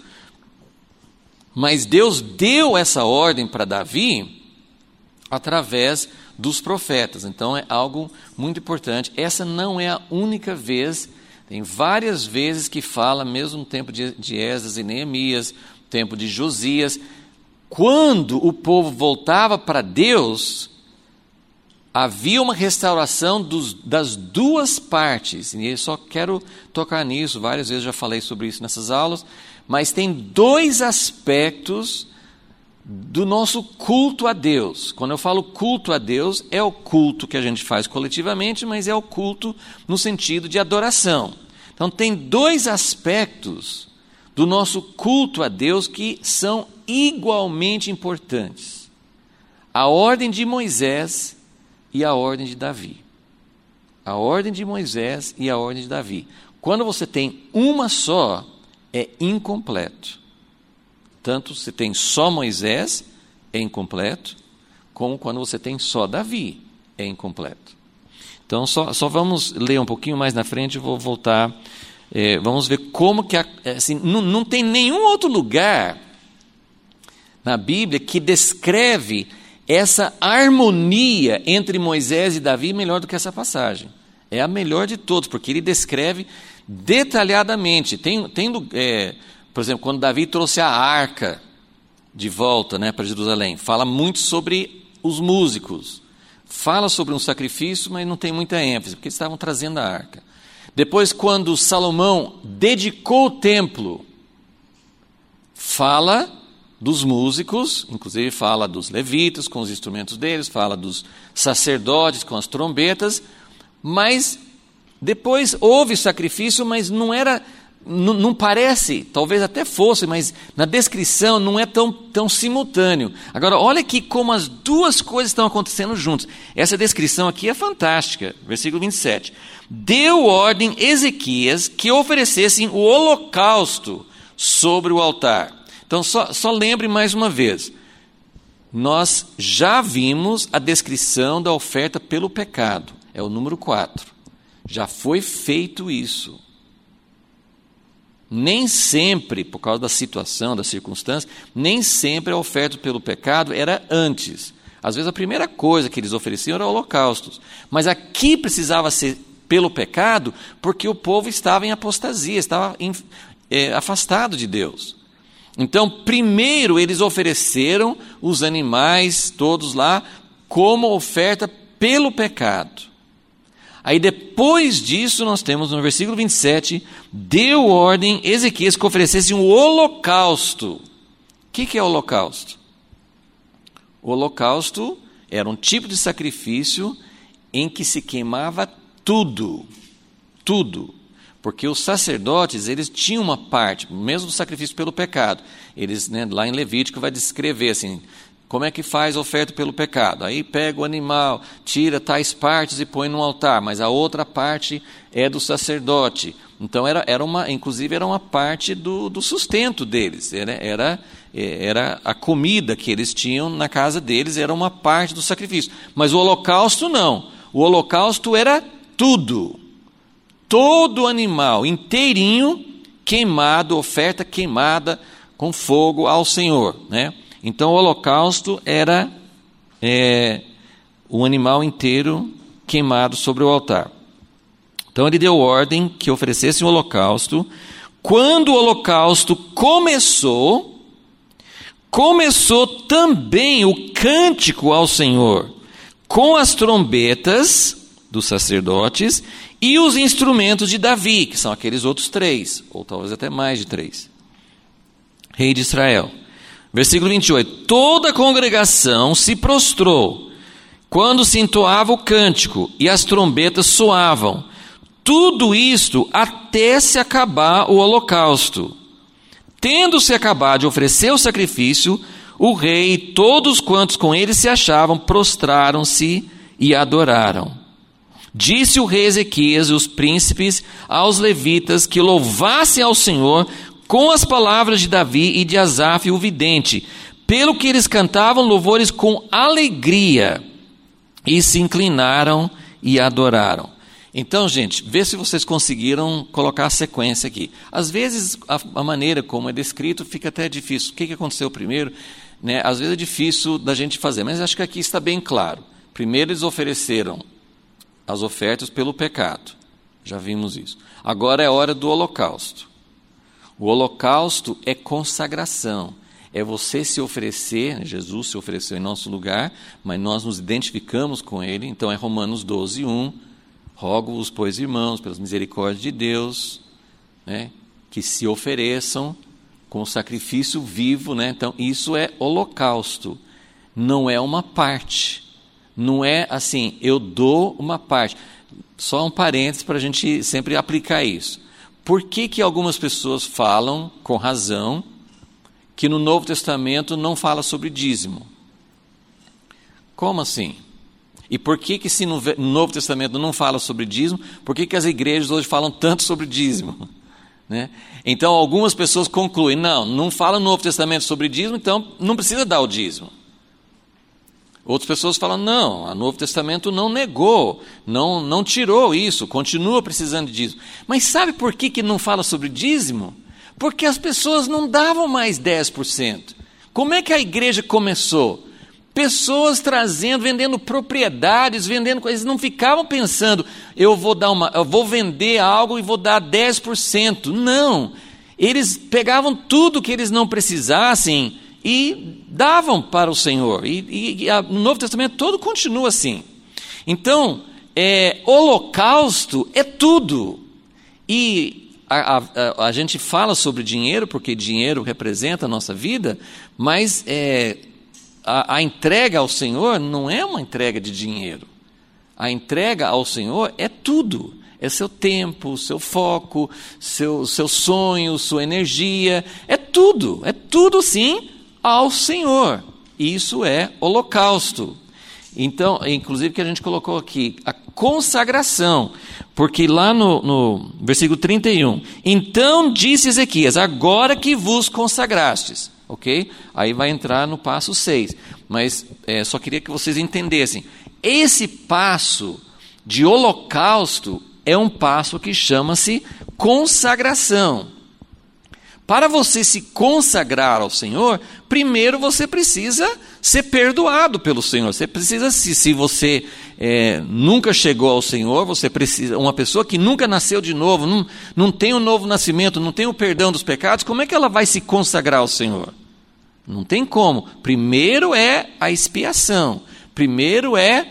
mas Deus deu essa ordem para Davi através dos profetas. Então, é algo muito importante. Essa não é a única vez. Tem várias vezes que fala, mesmo no tempo de, de Esdras e Neemias, no tempo de Josias, quando o povo voltava para Deus, havia uma restauração dos, das duas partes. E eu só quero tocar nisso, várias vezes já falei sobre isso nessas aulas, mas tem dois aspectos do nosso culto a Deus. Quando eu falo culto a Deus, é o culto que a gente faz coletivamente, mas é o culto no sentido de adoração. Então tem dois aspectos do nosso culto a Deus que são igualmente importantes: a ordem de Moisés e a ordem de Davi. A ordem de Moisés e a ordem de Davi. Quando você tem uma só, é incompleto. Tanto se tem só Moisés, é incompleto, como quando você tem só Davi, é incompleto. Então, só, só vamos ler um pouquinho mais na frente, vou voltar, é, vamos ver como que, assim, não, não tem nenhum outro lugar na Bíblia que descreve essa harmonia entre Moisés e Davi melhor do que essa passagem. É a melhor de todos, porque ele descreve detalhadamente. Tem, tem é, por exemplo, quando Davi trouxe a arca de volta, né, para Jerusalém, fala muito sobre os músicos, fala sobre um sacrifício, mas não tem muita ênfase, porque eles estavam trazendo a arca. Depois, quando Salomão dedicou o templo, fala dos músicos, inclusive fala dos levitas com os instrumentos deles, fala dos sacerdotes com as trombetas, mas depois houve sacrifício, mas não era... Não, não parece, talvez até fosse, mas na descrição não é tão, tão simultâneo. Agora, olha aqui como as duas coisas estão acontecendo juntas. Essa descrição aqui é fantástica. Versículo vinte e sete. Deu ordem Ezequias que oferecessem o holocausto sobre o altar. Então, só, só lembre mais uma vez. Nós já vimos a descrição da oferta pelo pecado. É o número quatro. Já foi feito isso. Nem sempre, por causa da situação, da circunstância, nem sempre a oferta pelo pecado era antes. Às vezes a primeira coisa que eles ofereciam era holocaustos. Mas aqui precisava ser pelo pecado, porque o povo estava em apostasia, estava em, é, afastado de Deus. Então, primeiro eles ofereceram os animais todos lá como oferta pelo pecado. Aí depois disso nós temos no versículo vinte e sete, deu ordem Ezequias que oferecesse um holocausto. O que, que é holocausto? O holocausto era um tipo de sacrifício em que se queimava tudo, tudo. Porque os sacerdotes, eles tinham uma parte, mesmo do sacrifício pelo pecado. Eles, né, lá em Levítico vai descrever assim, como é que faz a oferta pelo pecado? Aí pega o animal, tira tais partes e põe no altar, mas a outra parte é do sacerdote. Então, era, era uma, inclusive, era uma parte do, do sustento deles. Era, era, era a comida que eles tinham na casa deles, era uma parte do sacrifício. Mas o holocausto não. O holocausto era tudo. Todo animal inteirinho queimado, oferta queimada com fogo ao Senhor, né? Então o holocausto era é, o animal inteiro queimado sobre o altar. Então ele deu ordem que oferecesse o holocausto. Quando o holocausto começou, começou também o cântico ao Senhor, com as trombetas dos sacerdotes e os instrumentos de Davi, que são aqueles outros três, ou talvez até mais de três, rei de Israel. Versículo vinte e oito, toda a congregação se prostrou, quando se entoava o cântico e as trombetas soavam, tudo isto até se acabar o holocausto. Tendo-se acabado de oferecer o sacrifício, o rei e todos quantos com ele se achavam prostraram-se e adoraram. Disse o rei Ezequias e os príncipes aos levitas que louvassem ao Senhor com as palavras de Davi e de Asaf o vidente, pelo que eles cantavam louvores com alegria, e se inclinaram e adoraram. Então, gente, vê se vocês conseguiram colocar a sequência aqui. Às vezes, a, a maneira como é descrito fica até difícil. O que, que aconteceu primeiro? Né? Às vezes é difícil da gente fazer, mas acho que aqui está bem claro. Primeiro eles ofereceram as ofertas pelo pecado. Já vimos isso. Agora é hora do holocausto. O holocausto é consagração. É você se oferecer, Jesus se ofereceu em nosso lugar, mas nós nos identificamos com Ele. Então é Romanos doze, um. Rogo-vos, pois, irmãos, pelas misericórdias de Deus, né, que se ofereçam com sacrifício vivo, né? Então, isso é holocausto, não é uma parte, não é assim, eu dou uma parte. Só um parênteses para a gente sempre aplicar isso. Por que que algumas pessoas falam, com razão, que no Novo Testamento não fala sobre dízimo? Como assim? E por que que se no Novo Testamento não fala sobre dízimo, por que que as igrejas hoje falam tanto sobre dízimo? Né? Então algumas pessoas concluem, não, não fala no Novo Testamento sobre dízimo, então não precisa dar o dízimo. Outras pessoas falam, não, o Novo Testamento não negou, não, não tirou isso, continua precisando de dízimo. Mas sabe por que que não fala sobre dízimo? Porque as pessoas não davam mais dez por cento. Como é que a igreja começou? Pessoas trazendo, vendendo propriedades, vendendo coisas, não ficavam pensando, eu vou dar uma, eu vou vender algo e vou dar dez por cento. Não, eles pegavam tudo que eles não precisassem e davam para o Senhor. E, e, e a, no Novo Testamento todo continua assim. Então, é, holocausto é tudo. E a, a, a gente fala sobre dinheiro, porque dinheiro representa a nossa vida, mas é, A, a entrega ao Senhor não é uma entrega de dinheiro. A entrega ao Senhor é tudo. É seu tempo, seu foco, seu, seu sonho, sua energia. É tudo. É tudo, sim, ao Senhor. Isso é holocausto. Então, inclusive que a gente colocou aqui, a consagração. Porque lá no, no versículo trinta e um, então disse Ezequias, agora que vos consagrastes. Ok? Aí vai entrar no passo seis. Mas é, só queria que vocês entendessem. Esse passo de holocausto é um passo que chama-se consagração. Para você se consagrar ao Senhor, primeiro você precisa ser perdoado pelo Senhor. Você precisa, se, se você é, nunca chegou ao Senhor, você precisa, uma pessoa que nunca nasceu de novo, não, não tem o novo nascimento, não tem o perdão dos pecados, como é que ela vai se consagrar ao Senhor? Não tem como. Primeiro é a expiação. Primeiro é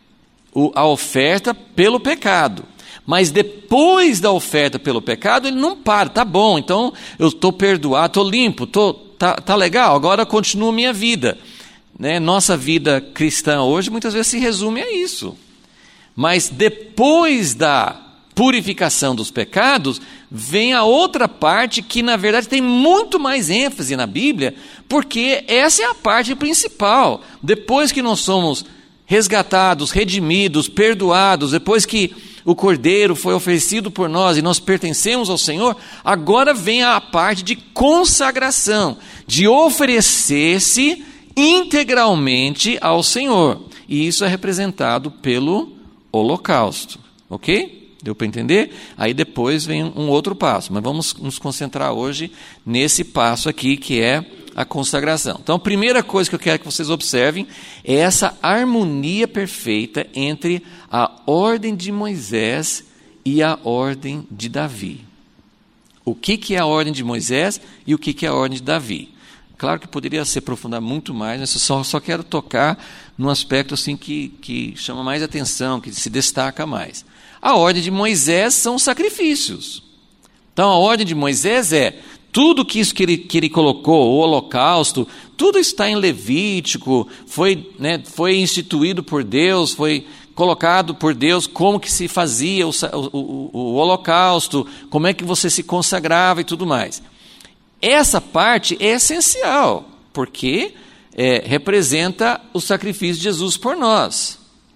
o, a oferta pelo pecado. Mas depois da oferta pelo pecado, ele não para. Tá bom, então eu estou perdoado, estou limpo, tô, tá, tá legal, agora continuo a minha vida. Né? Nossa vida cristã hoje muitas vezes se resume a isso. Mas depois da purificação dos pecados, vem a outra parte que na verdade tem muito mais ênfase na Bíblia, porque essa é a parte principal. Depois que nós somos resgatados, redimidos, perdoados, depois que o Cordeiro foi oferecido por nós e nós pertencemos ao Senhor, agora vem a parte de consagração, de oferecer-se integralmente ao Senhor. E isso é representado pelo holocausto, ok? Deu para entender? Aí depois vem um outro passo, mas vamos nos concentrar hoje nesse passo aqui, que é a consagração. Então, a primeira coisa que eu quero que vocês observem é essa harmonia perfeita entre a ordem de Moisés e a ordem de Davi. O que, que é a ordem de Moisés e o que, que é a ordem de Davi? Claro que poderia se aprofundar muito mais, mas eu só, só quero tocar num aspecto assim que, que chama mais atenção, que se destaca mais. A ordem de Moisés são os sacrifícios. Então, a ordem de Moisés é tudo que isso que ele, que ele colocou, o holocausto, tudo está em Levítico, foi, né, foi instituído por Deus, foi colocado por Deus como que se fazia o, o, o, o holocausto, como é que você se consagrava e tudo mais. Essa parte é essencial, porque é, representa o sacrifício de Jesus por nós.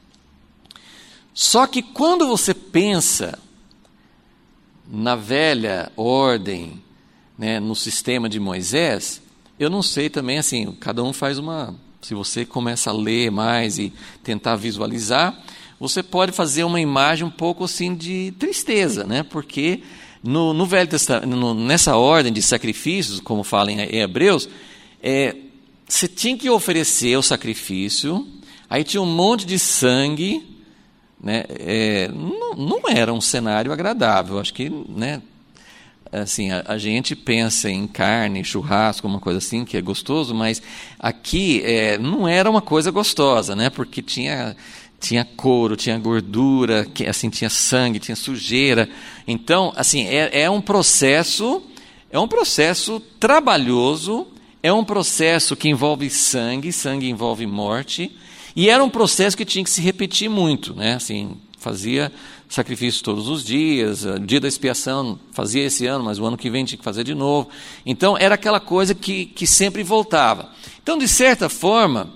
Só que quando você pensa na velha ordem, né, no sistema de Moisés, eu não sei também, assim, cada um faz uma... Se você começa a ler mais e tentar visualizar, você pode fazer uma imagem um pouco assim de tristeza, né? Porque no, no Velho Testamento, no, nessa ordem de sacrifícios, como fala em, em Hebreus, é, você tinha que oferecer o sacrifício, aí tinha um monte de sangue, né? É, não, não era um cenário agradável, acho que, né? Assim, a, a gente pensa em carne, churrasco, uma coisa assim, que é gostoso, mas aqui é, não era uma coisa gostosa, né? Porque tinha, tinha couro, tinha gordura, que, assim, tinha sangue, tinha sujeira. Então, assim, é, é um processo, é um processo trabalhoso, é um processo que envolve sangue, sangue envolve morte, e era um processo que tinha que se repetir muito, né? Assim, fazia sacrifício todos os dias, o dia da expiação fazia esse ano, mas o ano que vem tinha que fazer de novo. Então, era aquela coisa que, que sempre voltava. Então, de certa forma,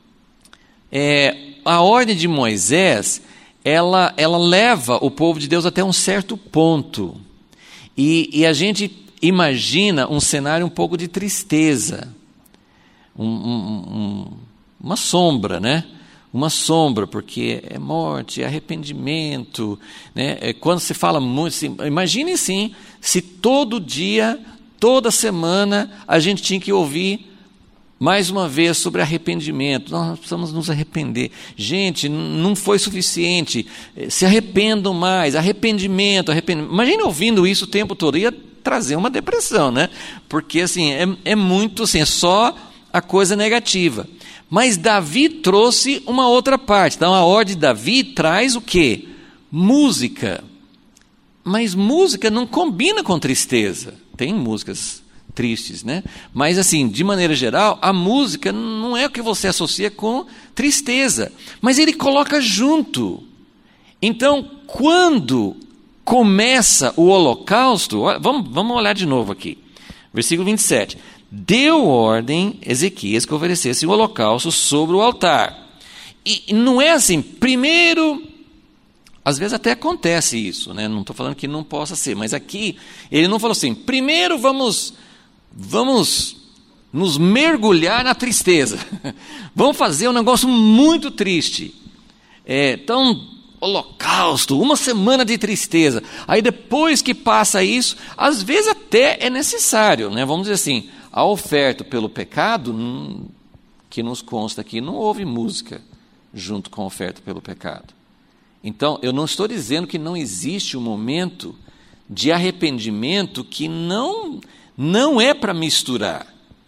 é, a ordem de Moisés, ela, ela leva o povo de Deus até um certo ponto. E, e a gente imagina um cenário um pouco de tristeza, um, um, um, uma sombra, né? Uma sombra, porque é morte, é arrependimento, né? É quando se fala muito, assim, imagine sim, se todo dia, toda semana, a gente tinha que ouvir mais uma vez sobre arrependimento. Nós precisamos nos arrepender. Gente, não foi suficiente, se arrependam mais, arrependimento, arrependimento. Imagine ouvindo isso o tempo todo, ia trazer uma depressão, né? Porque assim, é, é muito assim, é só a coisa negativa. Mas Davi trouxe uma outra parte. Então, a ordem de Davi traz o quê? Música. Mas música não combina com tristeza. Tem músicas tristes, né? Mas, assim, de maneira geral, a música não é o que você associa com tristeza. Mas ele coloca junto. Então, quando começa o holocausto... Vamos, vamos olhar de novo aqui. Versículo vinte e sete. Deu ordem, Ezequias, que oferecesse o holocausto sobre o altar. E não é assim, primeiro, às vezes até acontece isso, né? Não estou falando que não possa ser, mas aqui ele não falou assim, primeiro vamos, vamos nos mergulhar na tristeza, vamos fazer um negócio muito triste. É, então, holocausto, uma semana de tristeza. Aí depois que passa isso, às vezes até é necessário, né? Vamos dizer assim, a oferta pelo pecado, que nos consta aqui, não houve música junto com a oferta pelo pecado. Então, eu não estou dizendo que não existe um momento de arrependimento que não, não é para misturar.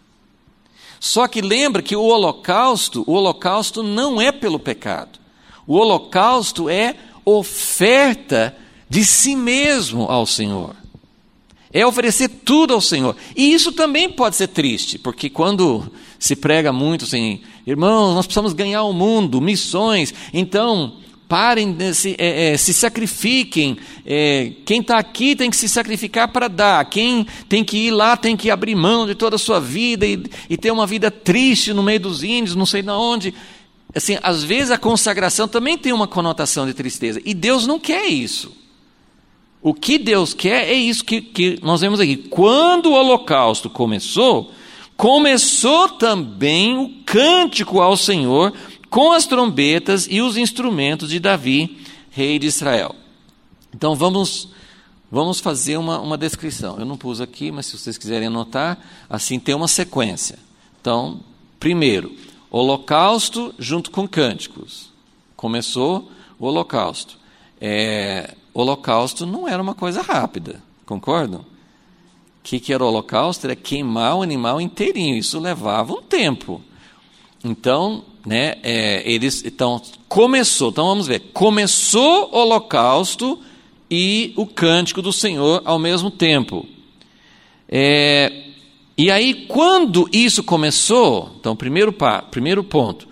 Só que lembra que o holocausto, o holocausto não é pelo pecado. O holocausto é oferta de si mesmo ao Senhor. É oferecer tudo ao Senhor. E isso também pode ser triste, porque quando se prega muito assim, irmãos, nós precisamos ganhar o mundo, missões, então parem, se, é, é, se sacrifiquem, é, quem está aqui tem que se sacrificar para dar, quem tem que ir lá tem que abrir mão de toda a sua vida e, e ter uma vida triste no meio dos índios, não sei de onde. Assim, às vezes a consagração também tem uma conotação de tristeza, e Deus não quer isso. O que Deus quer é isso que, que nós vemos aqui. Quando o holocausto começou, começou também o cântico ao Senhor com as trombetas e os instrumentos de Davi, rei de Israel. Então vamos, vamos fazer uma, uma descrição. Eu não pus aqui, mas se vocês quiserem anotar, assim tem uma sequência. Então, primeiro, holocausto junto com cânticos. Começou o holocausto. É, holocausto não era uma coisa rápida, concordam? O que, que era o holocausto? Era queimar o animal inteirinho. Isso levava um tempo. Então, né, é, eles, então, começou, então vamos ver, começou o holocausto e o cântico do Senhor ao mesmo tempo. É, e aí, quando isso começou, então, primeiro, primeiro ponto,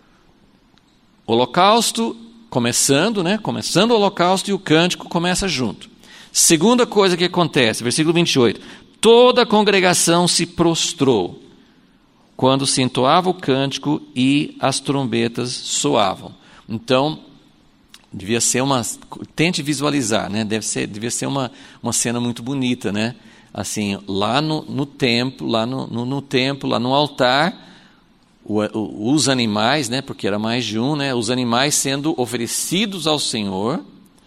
holocausto começando, né, começando o holocausto e o cântico começa junto. Segunda coisa que acontece, versículo vinte e oito, toda a congregação se prostrou quando se entoava o cântico e as trombetas soavam. Então, devia ser uma... Tente visualizar, né? Deve ser, devia ser uma, uma cena muito bonita, né? Assim, lá no, no templo, lá no, no, no templo, lá no altar, o, o, os animais, né? Porque era mais de um, né? Os animais sendo oferecidos ao Senhor.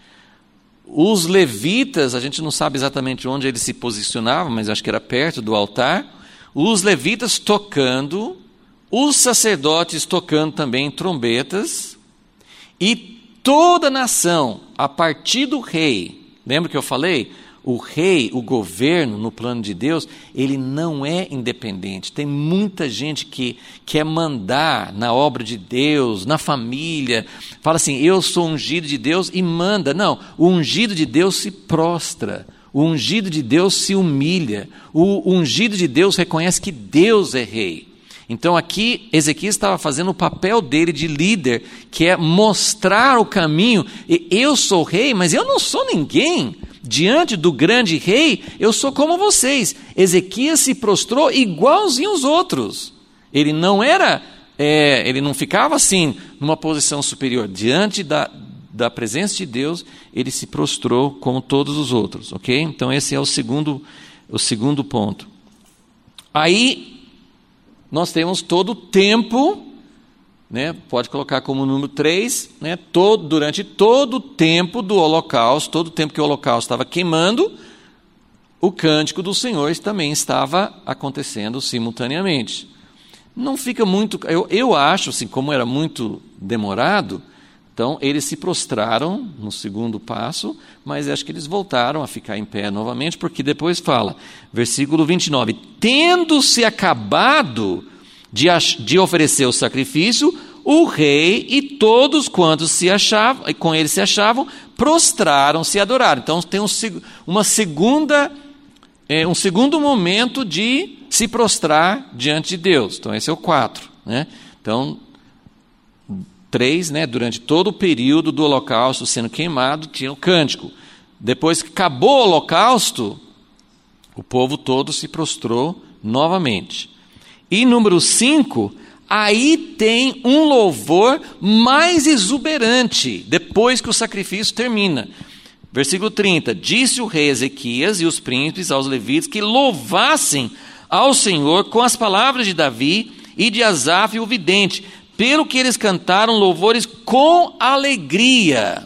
Os levitas, a gente não sabe exatamente onde eles se posicionavam, mas acho que era perto do altar. Os levitas tocando, os sacerdotes tocando também trombetas, e toda a nação, a partir do rei, lembra que eu falei? O rei, o governo no plano de Deus, ele não é independente. Tem muita gente que quer mandar na obra de Deus, na família, fala assim, eu sou ungido de Deus e manda. Não, o ungido de Deus se prostra. O ungido de Deus se humilha. O ungido de Deus reconhece que Deus é rei. Então aqui Ezequias estava fazendo o papel dele de líder, que é mostrar o caminho. Eu sou rei, mas eu não sou ninguém. Diante do grande rei, eu sou como vocês. Ezequias se prostrou igualzinho aos outros. Ele não era, é, ele não ficava assim, numa posição superior. Diante da da presença de Deus, ele se prostrou como todos os outros, ok? Então esse é o segundo, o segundo ponto. Aí, nós temos todo o tempo, né, pode colocar como número três, né, todo, durante todo o tempo do holocausto, todo o tempo que o holocausto estava queimando, o cântico do Senhor também estava acontecendo simultaneamente. Não fica muito, eu, eu acho, assim, como era muito demorado, então, eles se prostraram no segundo passo, mas acho que eles voltaram a ficar em pé novamente, porque depois fala, versículo vinte e nove, tendo-se acabado de, de oferecer o sacrifício, o rei e todos quantos se achavam, com ele se achavam, prostraram-se e adoraram. Então, tem um, uma segunda, é, um segundo momento de se prostrar diante de Deus. Então, esse é o quatro, né? Então, três, né, durante todo o período do holocausto sendo queimado, tinha o cântico. Depois que acabou o holocausto, o povo todo se prostrou novamente. E número cinco, aí tem um louvor mais exuberante, depois que o sacrifício termina. Versículo trinta, disse o rei Ezequias e os príncipes aos levitas que louvassem ao Senhor com as palavras de Davi e de Asaf o vidente, pelo que eles cantaram louvores com alegria.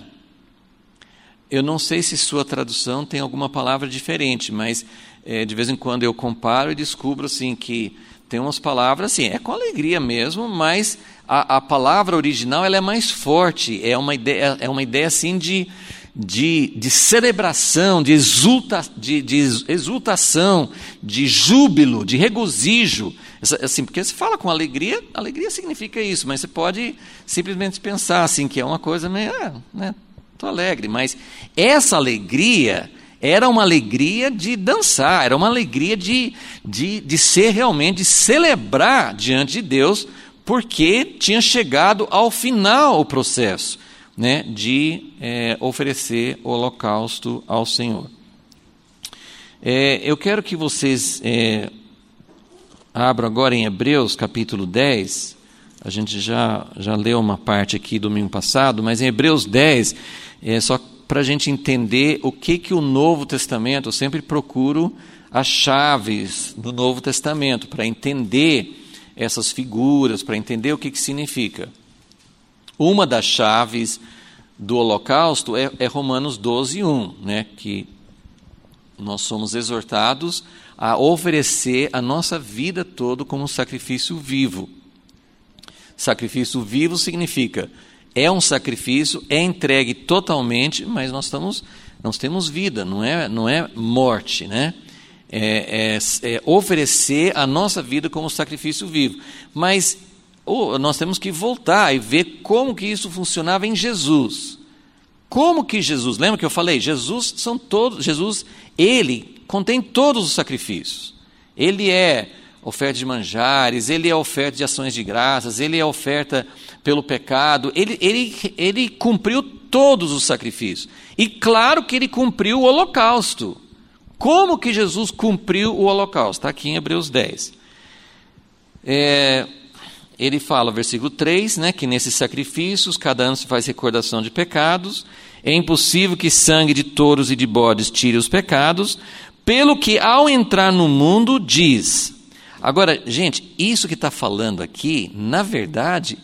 Eu não sei se sua tradução tem alguma palavra diferente, mas é, de vez em quando eu comparo e descubro assim, que tem umas palavras, assim, é com alegria mesmo, mas a, a palavra original ela é mais forte, é uma ideia, é uma ideia assim, de, de, de celebração, de, exulta, de, de exultação, de júbilo, de regozijo. Assim, porque se fala com alegria, alegria significa isso, mas você pode simplesmente pensar assim, que é uma coisa meio, ah, né, estou alegre, mas essa alegria era uma alegria de dançar, era uma alegria de, de, de ser realmente, de celebrar diante de Deus, porque tinha chegado ao final o processo, né, de é, oferecer o holocausto ao Senhor. É, eu quero que vocês... É, abro agora em Hebreus capítulo dez, a gente já, já leu uma parte aqui domingo passado, mas em Hebreus dez, é só para a gente entender o que, que o Novo Testamento, eu sempre procuro as chaves do Novo Testamento, para entender essas figuras, para entender o que, que significa. Uma das chaves do holocausto é, é Romanos doze, um, né? Que nós somos exortados a oferecer a nossa vida toda como um sacrifício vivo. Sacrifício vivo significa, é um sacrifício, é entregue totalmente, mas nós, estamos, nós temos vida, não é, não é morte, né? É, é, é oferecer a nossa vida como sacrifício vivo. Mas oh, nós temos que voltar e ver como que isso funcionava em Jesus. Como que Jesus, lembra que eu falei, Jesus são todos, Jesus, ele contém todos os sacrifícios. Ele é oferta de manjares, ele é oferta de ações de graças, ele é oferta pelo pecado, ele, ele, ele cumpriu todos os sacrifícios. E claro que ele cumpriu o holocausto. Como que Jesus cumpriu o holocausto? Está aqui em Hebreus dez. É, ele fala, versículo três, né, que nesses sacrifícios, cada ano se faz recordação de pecados, é impossível que sangue de touros e de bodes tire os pecados, pelo que ao entrar no mundo diz... Agora, gente, isso que está falando aqui, na verdade,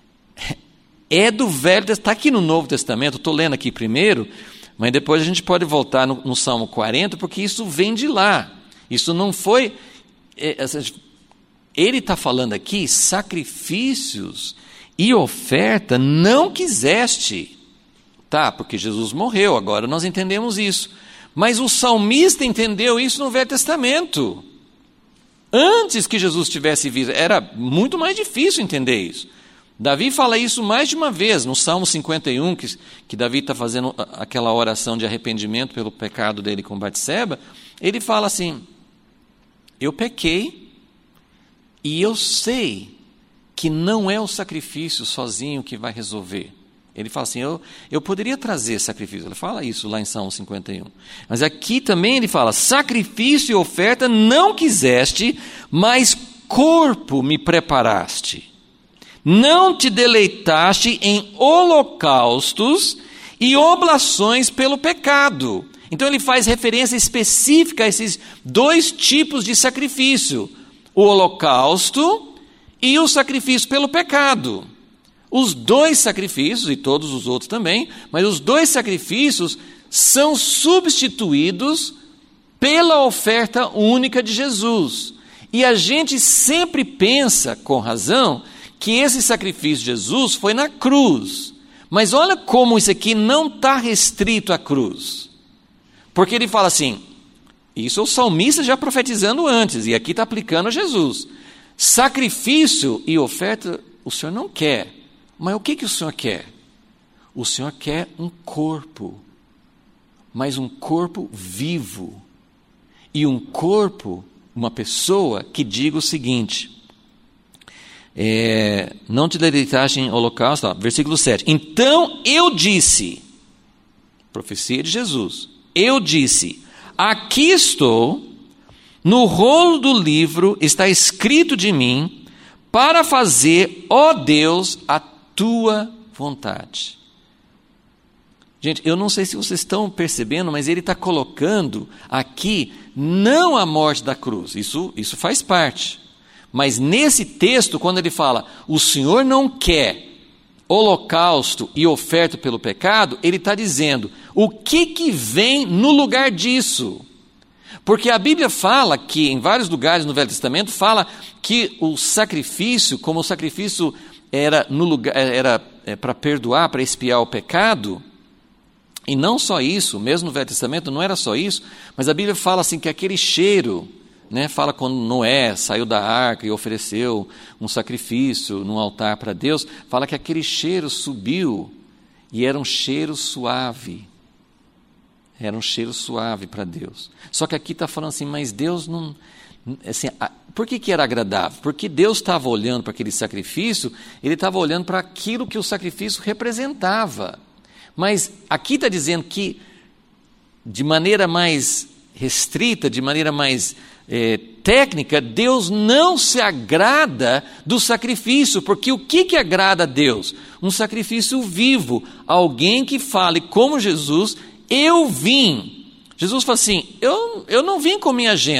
é do Velho Testamento, está aqui no Novo Testamento, estou lendo aqui primeiro, mas depois a gente pode voltar no, no Salmo quarenta, porque isso vem de lá. Isso não foi... É, ele está falando aqui, sacrifícios e oferta não quiseste. Tá, porque Jesus morreu, agora nós entendemos isso. Mas o salmista entendeu isso no Velho Testamento. Antes que Jesus tivesse visto, era muito mais difícil entender isso. Davi fala isso mais de uma vez, no Salmo cinquenta e um, que, que Davi está fazendo aquela oração de arrependimento pelo pecado dele com Batseba. Ele fala assim, eu pequei e eu sei que não é o sacrifício sozinho que vai resolver. Ele fala assim, eu, eu poderia trazer sacrifício. Ele fala isso lá em Salmo cinquenta e um. Mas aqui também ele fala, sacrifício e oferta não quiseste, mas corpo me preparaste. Não te deleitaste em holocaustos e oblações pelo pecado. Então ele faz referência específica a esses dois tipos de sacrifício. O holocausto e o sacrifício pelo pecado. Os dois sacrifícios, e todos os outros também, mas os dois sacrifícios são substituídos pela oferta única de Jesus. E a gente sempre pensa, com razão, que esse sacrifício de Jesus foi na cruz. Mas olha como isso aqui não está restrito à cruz. Porque ele fala assim, isso é o salmista já profetizando antes, e aqui está aplicando a Jesus. Sacrifício e oferta o Senhor não quer. Mas o que, que o Senhor quer? O Senhor quer um corpo, mas um corpo vivo. E um corpo, uma pessoa que diga o seguinte, é, não te deleitaste em holocausto, ó, versículo sete. Então eu disse, profecia de Jesus, eu disse, aqui estou, no rolo do livro está escrito de mim, para fazer, ó Deus, a tua vontade. Gente, eu não sei se vocês estão percebendo, mas ele está colocando aqui não a morte da cruz, isso, isso faz parte. Mas nesse texto, quando ele fala, o Senhor não quer holocausto e oferta pelo pecado, ele está dizendo, o que que vem no lugar disso? Porque a Bíblia fala que, em vários lugares no Velho Testamento, fala que o sacrifício, como o sacrifício era, no lugar, era é, para perdoar, para expiar o pecado, e não só isso, mesmo no Velho Testamento não era só isso, mas a Bíblia fala assim que aquele cheiro, né, fala quando Noé saiu da arca e ofereceu um sacrifício num altar para Deus, fala que aquele cheiro subiu e era um cheiro suave. Era um cheiro suave para Deus. Só que aqui está falando assim, mas Deus não... Assim, por que que era agradável? Porque Deus estava olhando para aquele sacrifício, ele estava olhando para aquilo que o sacrifício representava. Mas aqui está dizendo que, de maneira mais restrita, de maneira mais é, técnica, Deus não se agrada do sacrifício, porque o que que agrada a Deus? Um sacrifício vivo, alguém que fale como Jesus, eu vim. Jesus fala assim, eu, eu não vim com minha agenda,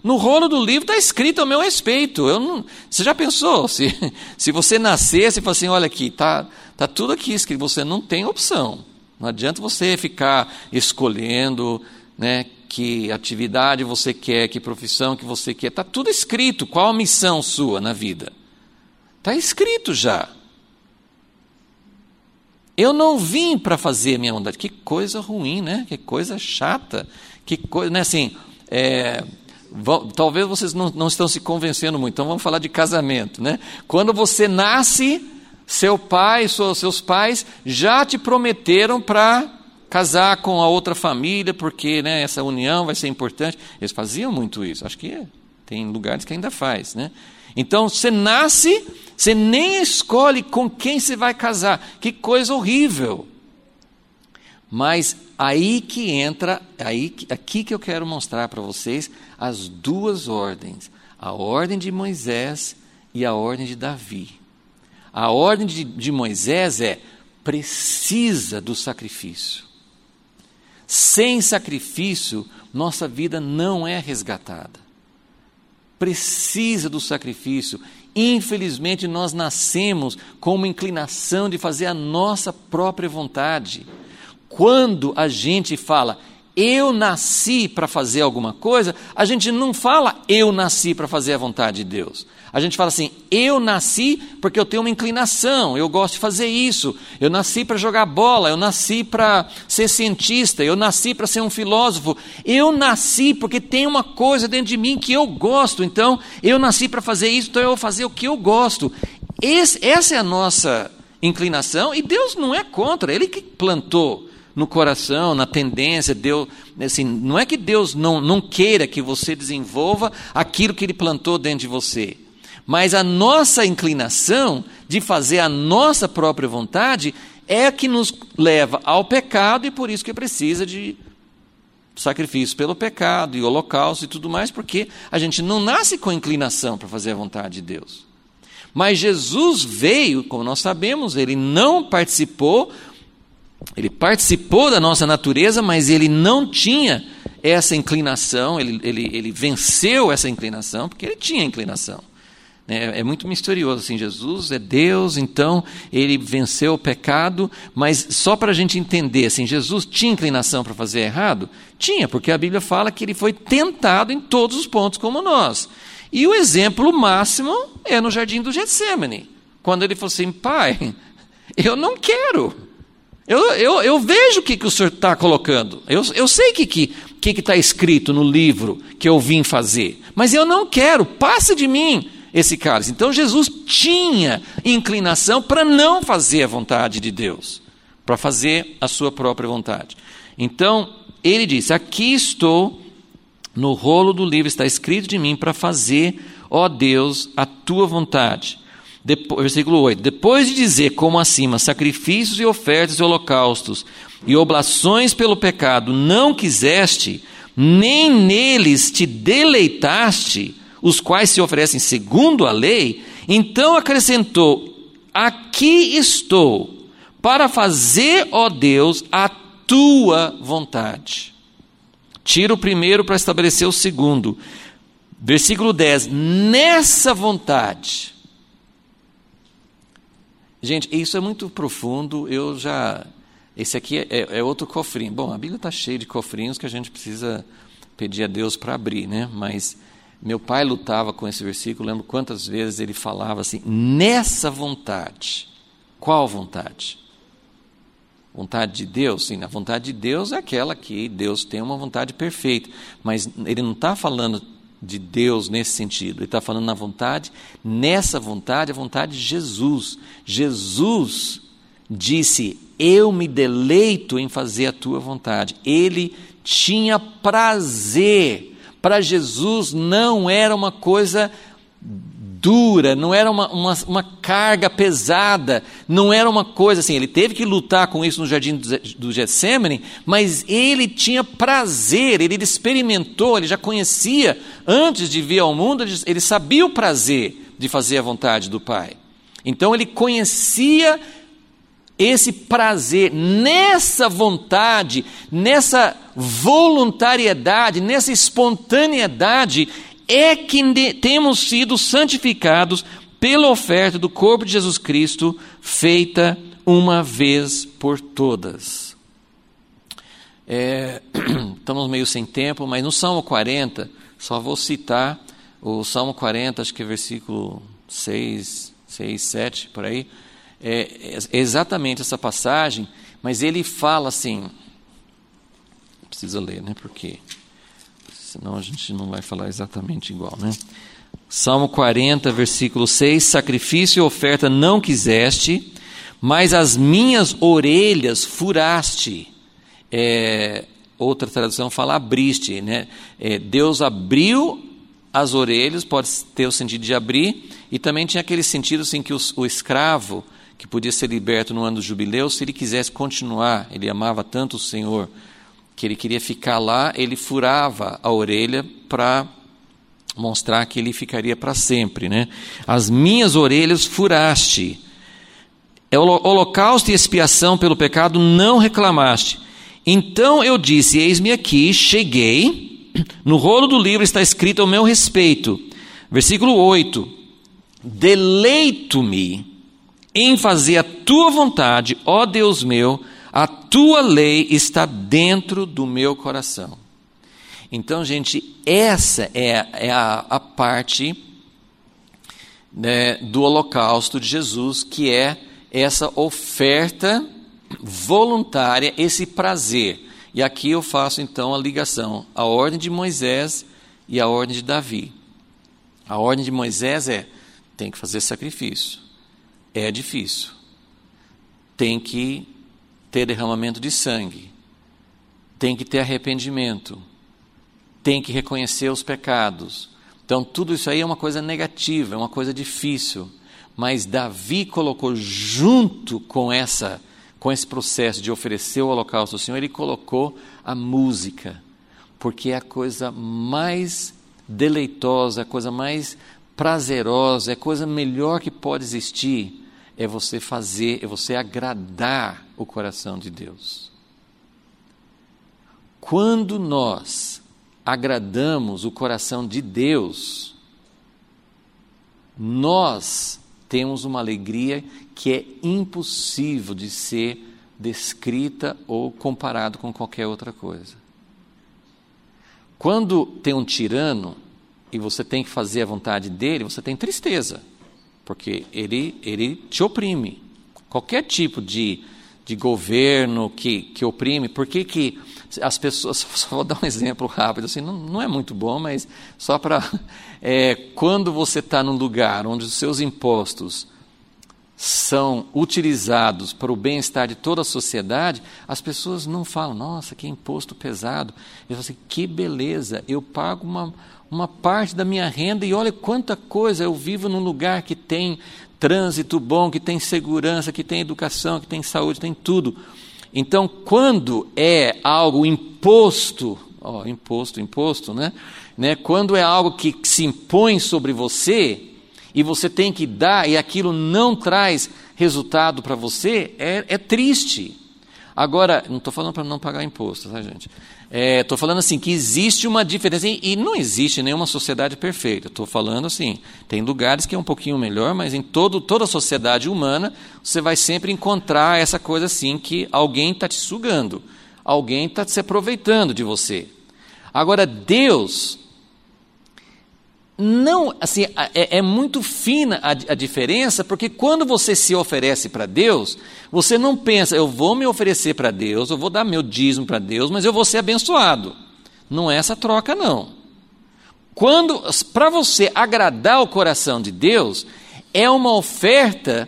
No rolo do livro está escrito a meu respeito. Eu não, você já pensou? Se, se você nascesse e falasse assim, olha aqui, está tá tudo aqui escrito, você não tem opção. Não adianta você ficar escolhendo, né, que atividade você quer, que profissão que você quer. Está tudo escrito. Qual a missão sua na vida? Está escrito já. Eu não vim para fazer a minha vontade. Que coisa ruim, né? Que coisa chata. Que coisa, né? Assim, é, vão, talvez vocês não, não estão se convencendo muito. Então vamos falar de casamento, né? Quando você nasce, seu pai, seus, seus pais já te prometeram para casar com a outra família, porque, né, essa união vai ser importante. Eles faziam muito isso. Acho que tem lugares que ainda faz, né? Então, você nasce, você nem escolhe com quem você vai casar. Que coisa horrível. Mas aí que entra, aí, aqui que eu quero mostrar para vocês as duas ordens. A ordem de Moisés e a ordem de Davi. A ordem de, de Moisés é, precisa do sacrifício. Sem sacrifício, nossa vida não é resgatada. Precisa do sacrifício. Infelizmente, nós nascemos com uma inclinação de fazer a nossa própria vontade. Quando a gente fala, eu nasci para fazer alguma coisa, a gente não fala, eu nasci para fazer a vontade de Deus. A gente fala assim, eu nasci porque eu tenho uma inclinação, eu gosto de fazer isso. Eu nasci para jogar bola, eu nasci para ser cientista, eu nasci para ser um filósofo. Eu nasci porque tem uma coisa dentro de mim que eu gosto, então eu nasci para fazer isso, então eu vou fazer o que eu gosto. Esse, essa é a nossa inclinação e Deus não é contra, Ele que plantou no coração, na tendência. Deus, assim, não é que Deus não, não queira que você desenvolva aquilo que Ele plantou dentro de você. Mas a nossa inclinação de fazer a nossa própria vontade é a que nos leva ao pecado e por isso que precisa de sacrifício pelo pecado e holocausto e tudo mais, porque a gente não nasce com inclinação para fazer a vontade de Deus. Mas Jesus veio, como nós sabemos, Ele não participou, Ele participou da nossa natureza, mas Ele não tinha essa inclinação, Ele, ele, ele venceu essa inclinação, porque Ele tinha inclinação. É, é muito misterioso, assim, Jesus é Deus, então Ele venceu o pecado, mas só para a gente entender, assim, Jesus tinha inclinação para fazer errado? Tinha, porque a Bíblia fala que Ele foi tentado em todos os pontos como nós. E o exemplo máximo é no jardim do Getsemane, quando Ele falou assim, Pai, eu não quero, eu, eu, eu vejo o que, que o Senhor está colocando, eu, eu sei o que está que, que, que escrito no livro que eu vim fazer, mas eu não quero, passa de mim esse cálice. Então Jesus tinha inclinação para não fazer a vontade de Deus, para fazer a sua própria vontade. Então Ele disse, aqui estou, no rolo do livro está escrito de mim para fazer, ó Deus, a tua vontade. Depois, versículo oito, depois de dizer como acima, sacrifícios e ofertas e holocaustos e oblações pelo pecado não quiseste, nem neles te deleitaste, os quais se oferecem segundo a lei, então acrescentou, aqui estou, para fazer, ó Deus, a tua vontade. Tira o primeiro para estabelecer o segundo. Versículo dez, nessa vontade. Gente, isso é muito profundo, eu já... Esse aqui é, é outro cofrinho. Bom, a Bíblia está cheia de cofrinhos que a gente precisa pedir a Deus para abrir, né? Mas meu pai lutava com esse versículo, lembro quantas vezes ele falava assim, nessa vontade. Qual vontade? Vontade de Deus? Sim, a vontade de Deus é aquela que Deus tem uma vontade perfeita, mas ele não está falando de Deus nesse sentido, ele está falando na vontade, nessa vontade, a vontade de Jesus. Jesus disse, eu me deleito em fazer a tua vontade. Ele tinha prazer. Para Jesus não era uma coisa dura, não era uma, uma, uma carga pesada, não era uma coisa assim, ele teve que lutar com isso no jardim do Getsemane, mas ele tinha prazer, ele experimentou, ele já conhecia, antes de vir ao mundo, ele sabia o prazer de fazer a vontade do Pai. Então ele conhecia esse prazer, nessa vontade, nessa voluntariedade, nessa espontaneidade, é que temos sido santificados pela oferta do corpo de Jesus Cristo, feita uma vez por todas. É, estamos meio sem tempo, mas no Salmo quarenta, só vou citar o Salmo quarenta, acho que é versículo seis, seis, sete, por aí, é, é exatamente essa passagem, mas ele fala assim, precisa ler, né, porque senão a gente não vai falar exatamente igual, né? Salmo quarenta, versículo seis, sacrifício e oferta não quiseste, mas as minhas orelhas furaste. É, outra tradução fala abriste, né? É, Deus abriu as orelhas, pode ter o sentido de abrir, e também tinha aquele sentido assim que o, o escravo, que podia ser liberto no ano do jubileu, se ele quisesse continuar, ele amava tanto o Senhor, que ele queria ficar lá, ele furava a orelha para mostrar que ele ficaria para sempre, né? As minhas orelhas furaste, holocausto e expiação pelo pecado não reclamaste. Então eu disse, eis-me aqui, cheguei, no rolo do livro está escrito ao meu respeito. Versículo oito, deleito-me em fazer a tua vontade, ó Deus meu, a tua lei está dentro do meu coração. Então, gente, essa é, é a, a parte, né, do holocausto de Jesus, que é essa oferta voluntária, esse prazer. E aqui eu faço então a ligação, a ordem de Moisés e a ordem de Davi. A ordem de Moisés é, tem que fazer sacrifício, é difícil, tem que ter derramamento de sangue, tem que ter arrependimento, tem que reconhecer os pecados. Então tudo isso aí é uma coisa negativa, é uma coisa difícil, mas Davi colocou junto com essa com esse processo de oferecer o holocausto ao Senhor, ele colocou a música, porque é a coisa mais deleitosa, a coisa mais prazerosa, é a coisa melhor que pode existir, é você fazer, é você agradar o coração de Deus. Quando nós agradamos o coração de Deus, nós temos uma alegria que é impossível de ser descrita ou comparado com qualquer outra coisa. Quando tem um tirano e você tem que fazer a vontade dele, você tem tristeza, porque ele, ele te oprime. Qualquer tipo de, de governo que, que oprime, por que que as pessoas, só vou dar um exemplo rápido, assim, não, não é muito bom, mas só para... É, quando você está num lugar onde os seus impostos são utilizados para o bem-estar de toda a sociedade, as pessoas não falam, nossa, que imposto pesado. Eles falam assim, que beleza, eu pago uma, uma parte da minha renda e olha quanta coisa, eu vivo num lugar que tem trânsito bom, que tem segurança, que tem educação, que tem saúde, tem tudo. Então, quando é algo imposto, ó, imposto, imposto, né? né? Quando é algo que se impõe sobre você, e você tem que dar, e aquilo não traz resultado para você, é, é triste. Agora, não estou falando para não pagar imposto, tá, gente? Estou é, falando assim, que existe uma diferença, e, e não existe nenhuma sociedade perfeita. Estou falando assim, tem lugares que é um pouquinho melhor, mas em todo, toda a sociedade humana, você vai sempre encontrar essa coisa assim, que alguém está te sugando, alguém está se aproveitando de você. Agora, Deus... Não, assim, é, é muito fina a, a diferença, porque quando você se oferece para Deus, você não pensa, eu vou me oferecer para Deus, eu vou dar meu dízimo para Deus, mas eu vou ser abençoado. Não é essa troca, não. Quando, para você agradar o coração de Deus, é uma oferta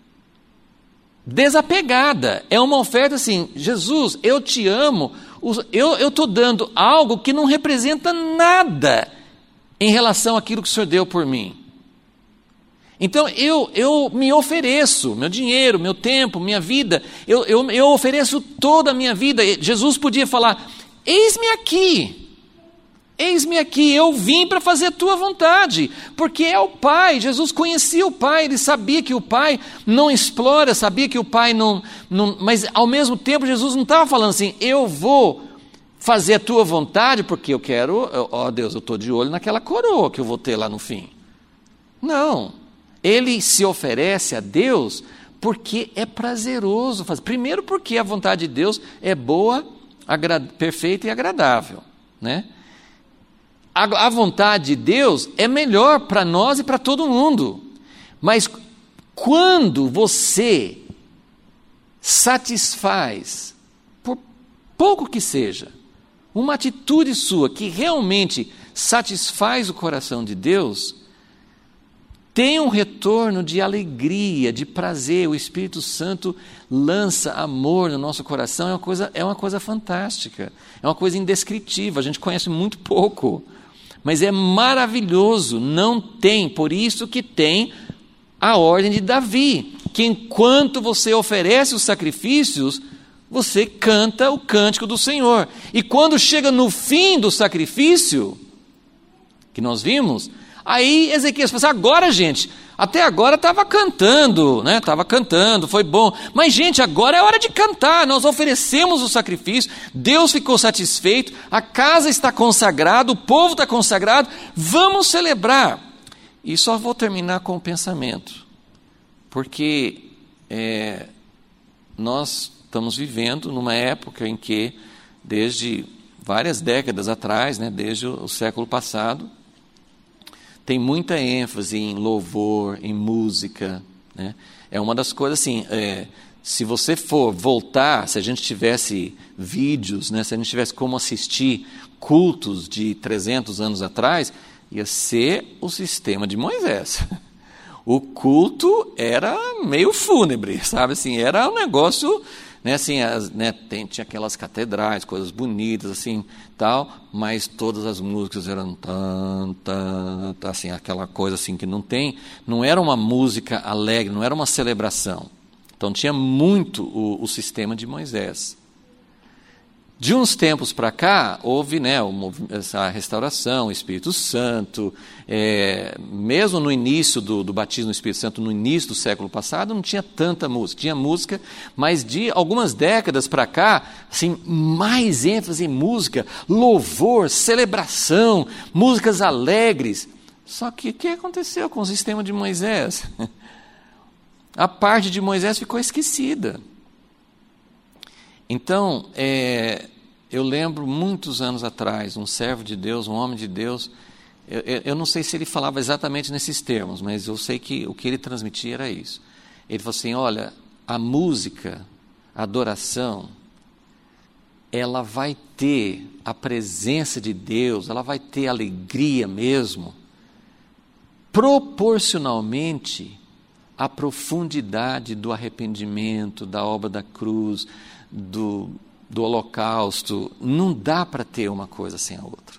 desapegada, é uma oferta assim, Jesus, eu te amo, eu estou dando algo que não representa nada em relação àquilo que o Senhor deu por mim. Então, eu, eu me ofereço, meu dinheiro, meu tempo, minha vida, eu, eu, eu ofereço toda a minha vida. Jesus podia falar, eis-me aqui, eis-me aqui, eu vim para fazer a tua vontade, porque é o Pai. Jesus conhecia o Pai, ele sabia que o Pai não explora, sabia que o Pai não... não mas, ao mesmo tempo, Jesus não estava falando assim, eu vou fazer a tua vontade porque eu quero, ó oh Deus, eu estou de olho naquela coroa que eu vou ter lá no fim. Não, ele se oferece a Deus porque é prazeroso fazer. Primeiro porque a vontade de Deus é boa, agra- perfeita e agradável, né? A, a vontade de Deus é melhor para nós e para todo mundo. Mas quando você satisfaz, por pouco que seja, uma atitude sua que realmente satisfaz o coração de Deus, tem um retorno de alegria, de prazer. O Espírito Santo lança amor no nosso coração. É uma coisa, é uma coisa fantástica, é uma coisa indescritível. A gente conhece muito pouco, mas é maravilhoso. Não tem, por isso que tem a ordem de Davi, que enquanto você oferece os sacrifícios, você canta o cântico do Senhor. E quando chega no fim do sacrifício, que nós vimos, aí Ezequias fala assim, agora gente, até agora estava cantando, né? Estava cantando, foi bom, mas gente, agora é hora de cantar, nós oferecemos o sacrifício, Deus ficou satisfeito, a casa está consagrada, o povo está consagrado, vamos celebrar. E só vou terminar com o pensamento, porque é, nós estamos vivendo numa época em que, desde várias décadas atrás, né, desde o século passado, tem muita ênfase em louvor, em música, né? É uma das coisas assim, é, se você for voltar, se a gente tivesse vídeos, né, se a gente tivesse como assistir cultos de trezentos anos atrás, ia ser o sistema de Moisés. O culto era meio fúnebre, sabe assim, era um negócio, né, assim, as, né, tem, tinha aquelas catedrais, coisas bonitas, assim, tal, mas todas as músicas eram tan, tan, tan, assim, aquela coisa assim que não tem, não era uma música alegre, não era uma celebração. Então tinha muito o, o sistema de Moisés. De uns tempos para cá, houve, né, essa restauração, o Espírito Santo, é, mesmo no início do, do batismo do Espírito Santo, no início do século passado, não tinha tanta música, tinha música, mas de algumas décadas para cá, assim, mais ênfase em música, louvor, celebração, músicas alegres. Só que o que aconteceu com o sistema de Moisés? A parte de Moisés ficou esquecida. Então, é, eu lembro muitos anos atrás, um servo de Deus, um homem de Deus, eu, eu não sei se ele falava exatamente nesses termos, mas eu sei que o que ele transmitia era isso. Ele falou assim, olha, a música, a adoração, ela vai ter a presença de Deus, ela vai ter alegria mesmo, proporcionalmente à profundidade do arrependimento, da obra da cruz, Do, do holocausto. Não dá para ter uma coisa sem a outra.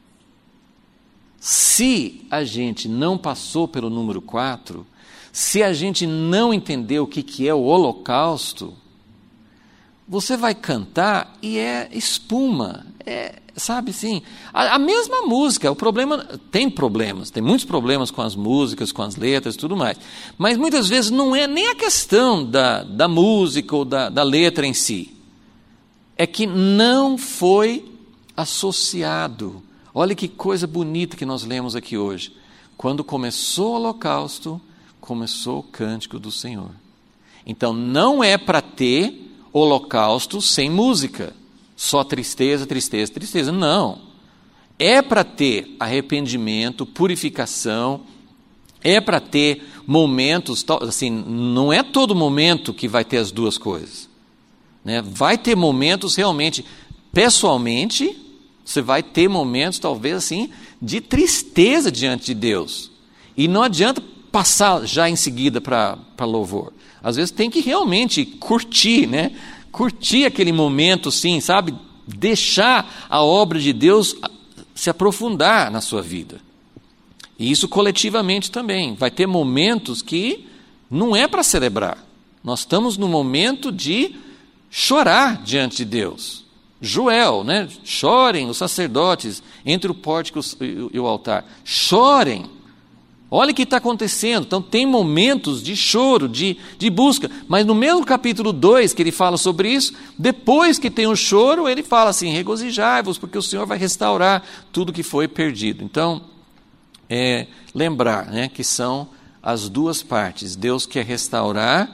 Se a gente não passou pelo número quatro, se a gente não entendeu o que, que é o holocausto, você vai cantar e é espuma, é, sabe assim, a, a mesma música. O problema, tem problemas, tem muitos problemas com as músicas, com as letras e tudo mais, mas muitas vezes não é nem a questão da, da música ou da, da letra em si, é que não foi associado. Olha que coisa bonita que nós lemos aqui hoje. Quando começou o holocausto, começou o cântico do Senhor. Então não é para ter holocausto sem música, só tristeza, tristeza, tristeza. Não. É para ter arrependimento, purificação, é para ter momentos, assim, não é todo momento que vai ter as duas coisas, né? Vai ter momentos realmente, pessoalmente, você vai ter momentos talvez assim, de tristeza diante de Deus, e não adianta passar já em seguida para louvor. Às vezes tem que realmente curtir, né? Curtir aquele momento, sim, sabe? Deixar a obra de Deus se aprofundar na sua vida. E isso coletivamente também. Vai ter momentos que não é para celebrar. Nós estamos no momento de chorar diante de Deus. Joel, né? Chorem os sacerdotes entre o pórtico e o altar. Chorem. Olha o que está acontecendo. Então tem momentos de choro, de, de busca. Mas no mesmo capítulo dois que ele fala sobre isso, depois que tem o choro, ele fala assim, regozijai-vos, porque o Senhor vai restaurar tudo que foi perdido. Então, é, lembrar, né, que são as duas partes. Deus quer restaurar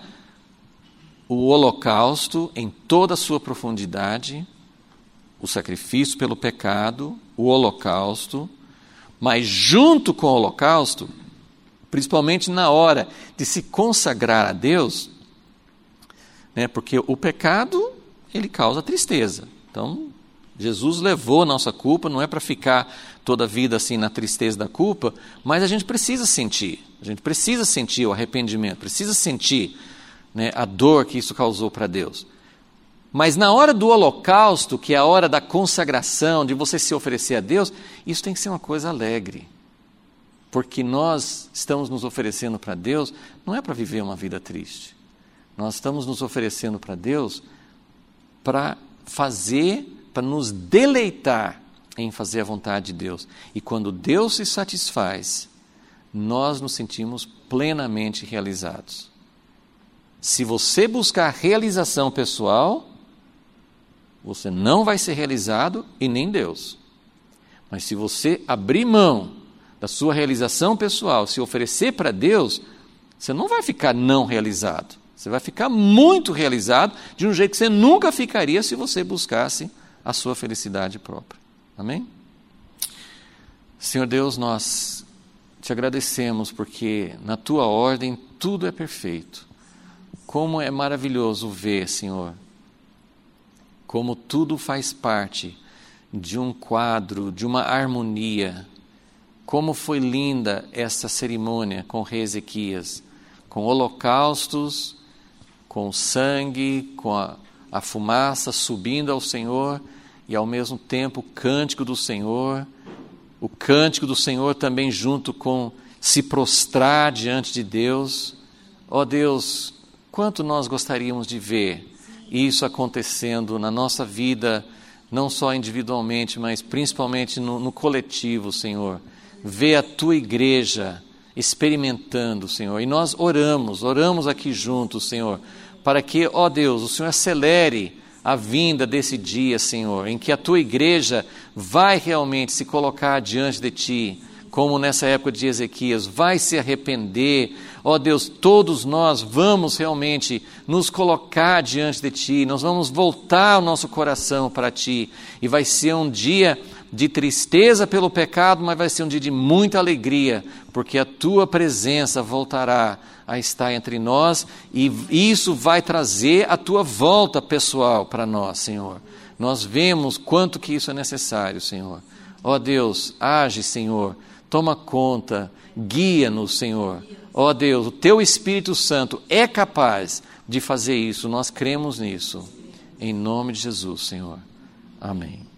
o holocausto em toda a sua profundidade, o sacrifício pelo pecado, o holocausto, mas junto com o holocausto, principalmente na hora de se consagrar a Deus, né, porque o pecado, ele causa tristeza. Então, Jesus levou a nossa culpa, não é para ficar toda a vida assim na tristeza da culpa, mas a gente precisa sentir, a gente precisa sentir o arrependimento, precisa sentir, né, a dor que isso causou para Deus. Mas na hora do holocausto, que é a hora da consagração, de você se oferecer a Deus, isso tem que ser uma coisa alegre. Porque nós estamos nos oferecendo para Deus, não é para viver uma vida triste. Nós estamos nos oferecendo para Deus para fazer, para nos deleitar em fazer a vontade de Deus. E quando Deus se satisfaz, nós nos sentimos plenamente realizados. Se você buscar realização pessoal, você não vai ser realizado e nem Deus. Mas se você abrir mão da sua realização pessoal, se oferecer para Deus, você não vai ficar não realizado. Você vai ficar muito realizado de um jeito que você nunca ficaria se você buscasse a sua felicidade própria. Amém? Senhor Deus, nós te agradecemos porque na tua ordem tudo é perfeito. Como é maravilhoso ver, Senhor, como tudo faz parte de um quadro, de uma harmonia. Como foi linda essa cerimônia com o rei Ezequias, com holocaustos, com sangue, com a, a fumaça subindo ao Senhor e ao mesmo tempo o cântico do Senhor, o cântico do Senhor também junto com se prostrar diante de Deus. Ó Deus, quanto nós gostaríamos de ver isso acontecendo na nossa vida, não só individualmente, mas principalmente no, no coletivo, Senhor. Ver a tua igreja experimentando, Senhor. E nós oramos, oramos aqui juntos, Senhor, para que, ó Deus, o Senhor acelere a vinda desse dia, Senhor, em que a tua igreja vai realmente se colocar diante de ti, como nessa época de Ezequias, vai se arrepender. Ó Deus, todos nós vamos realmente nos colocar diante de ti, nós vamos voltar o nosso coração para ti, e vai ser um dia de tristeza pelo pecado, mas vai ser um dia de muita alegria, porque a tua presença voltará a estar entre nós, e isso vai trazer a tua volta pessoal para nós, Senhor. Nós vemos quanto que isso é necessário, Senhor. Ó Deus, age, Senhor, toma conta, guia-nos, Senhor. Ó Deus, o teu Espírito Santo é capaz de fazer isso, nós cremos nisso. Em nome de Jesus, Senhor. Amém.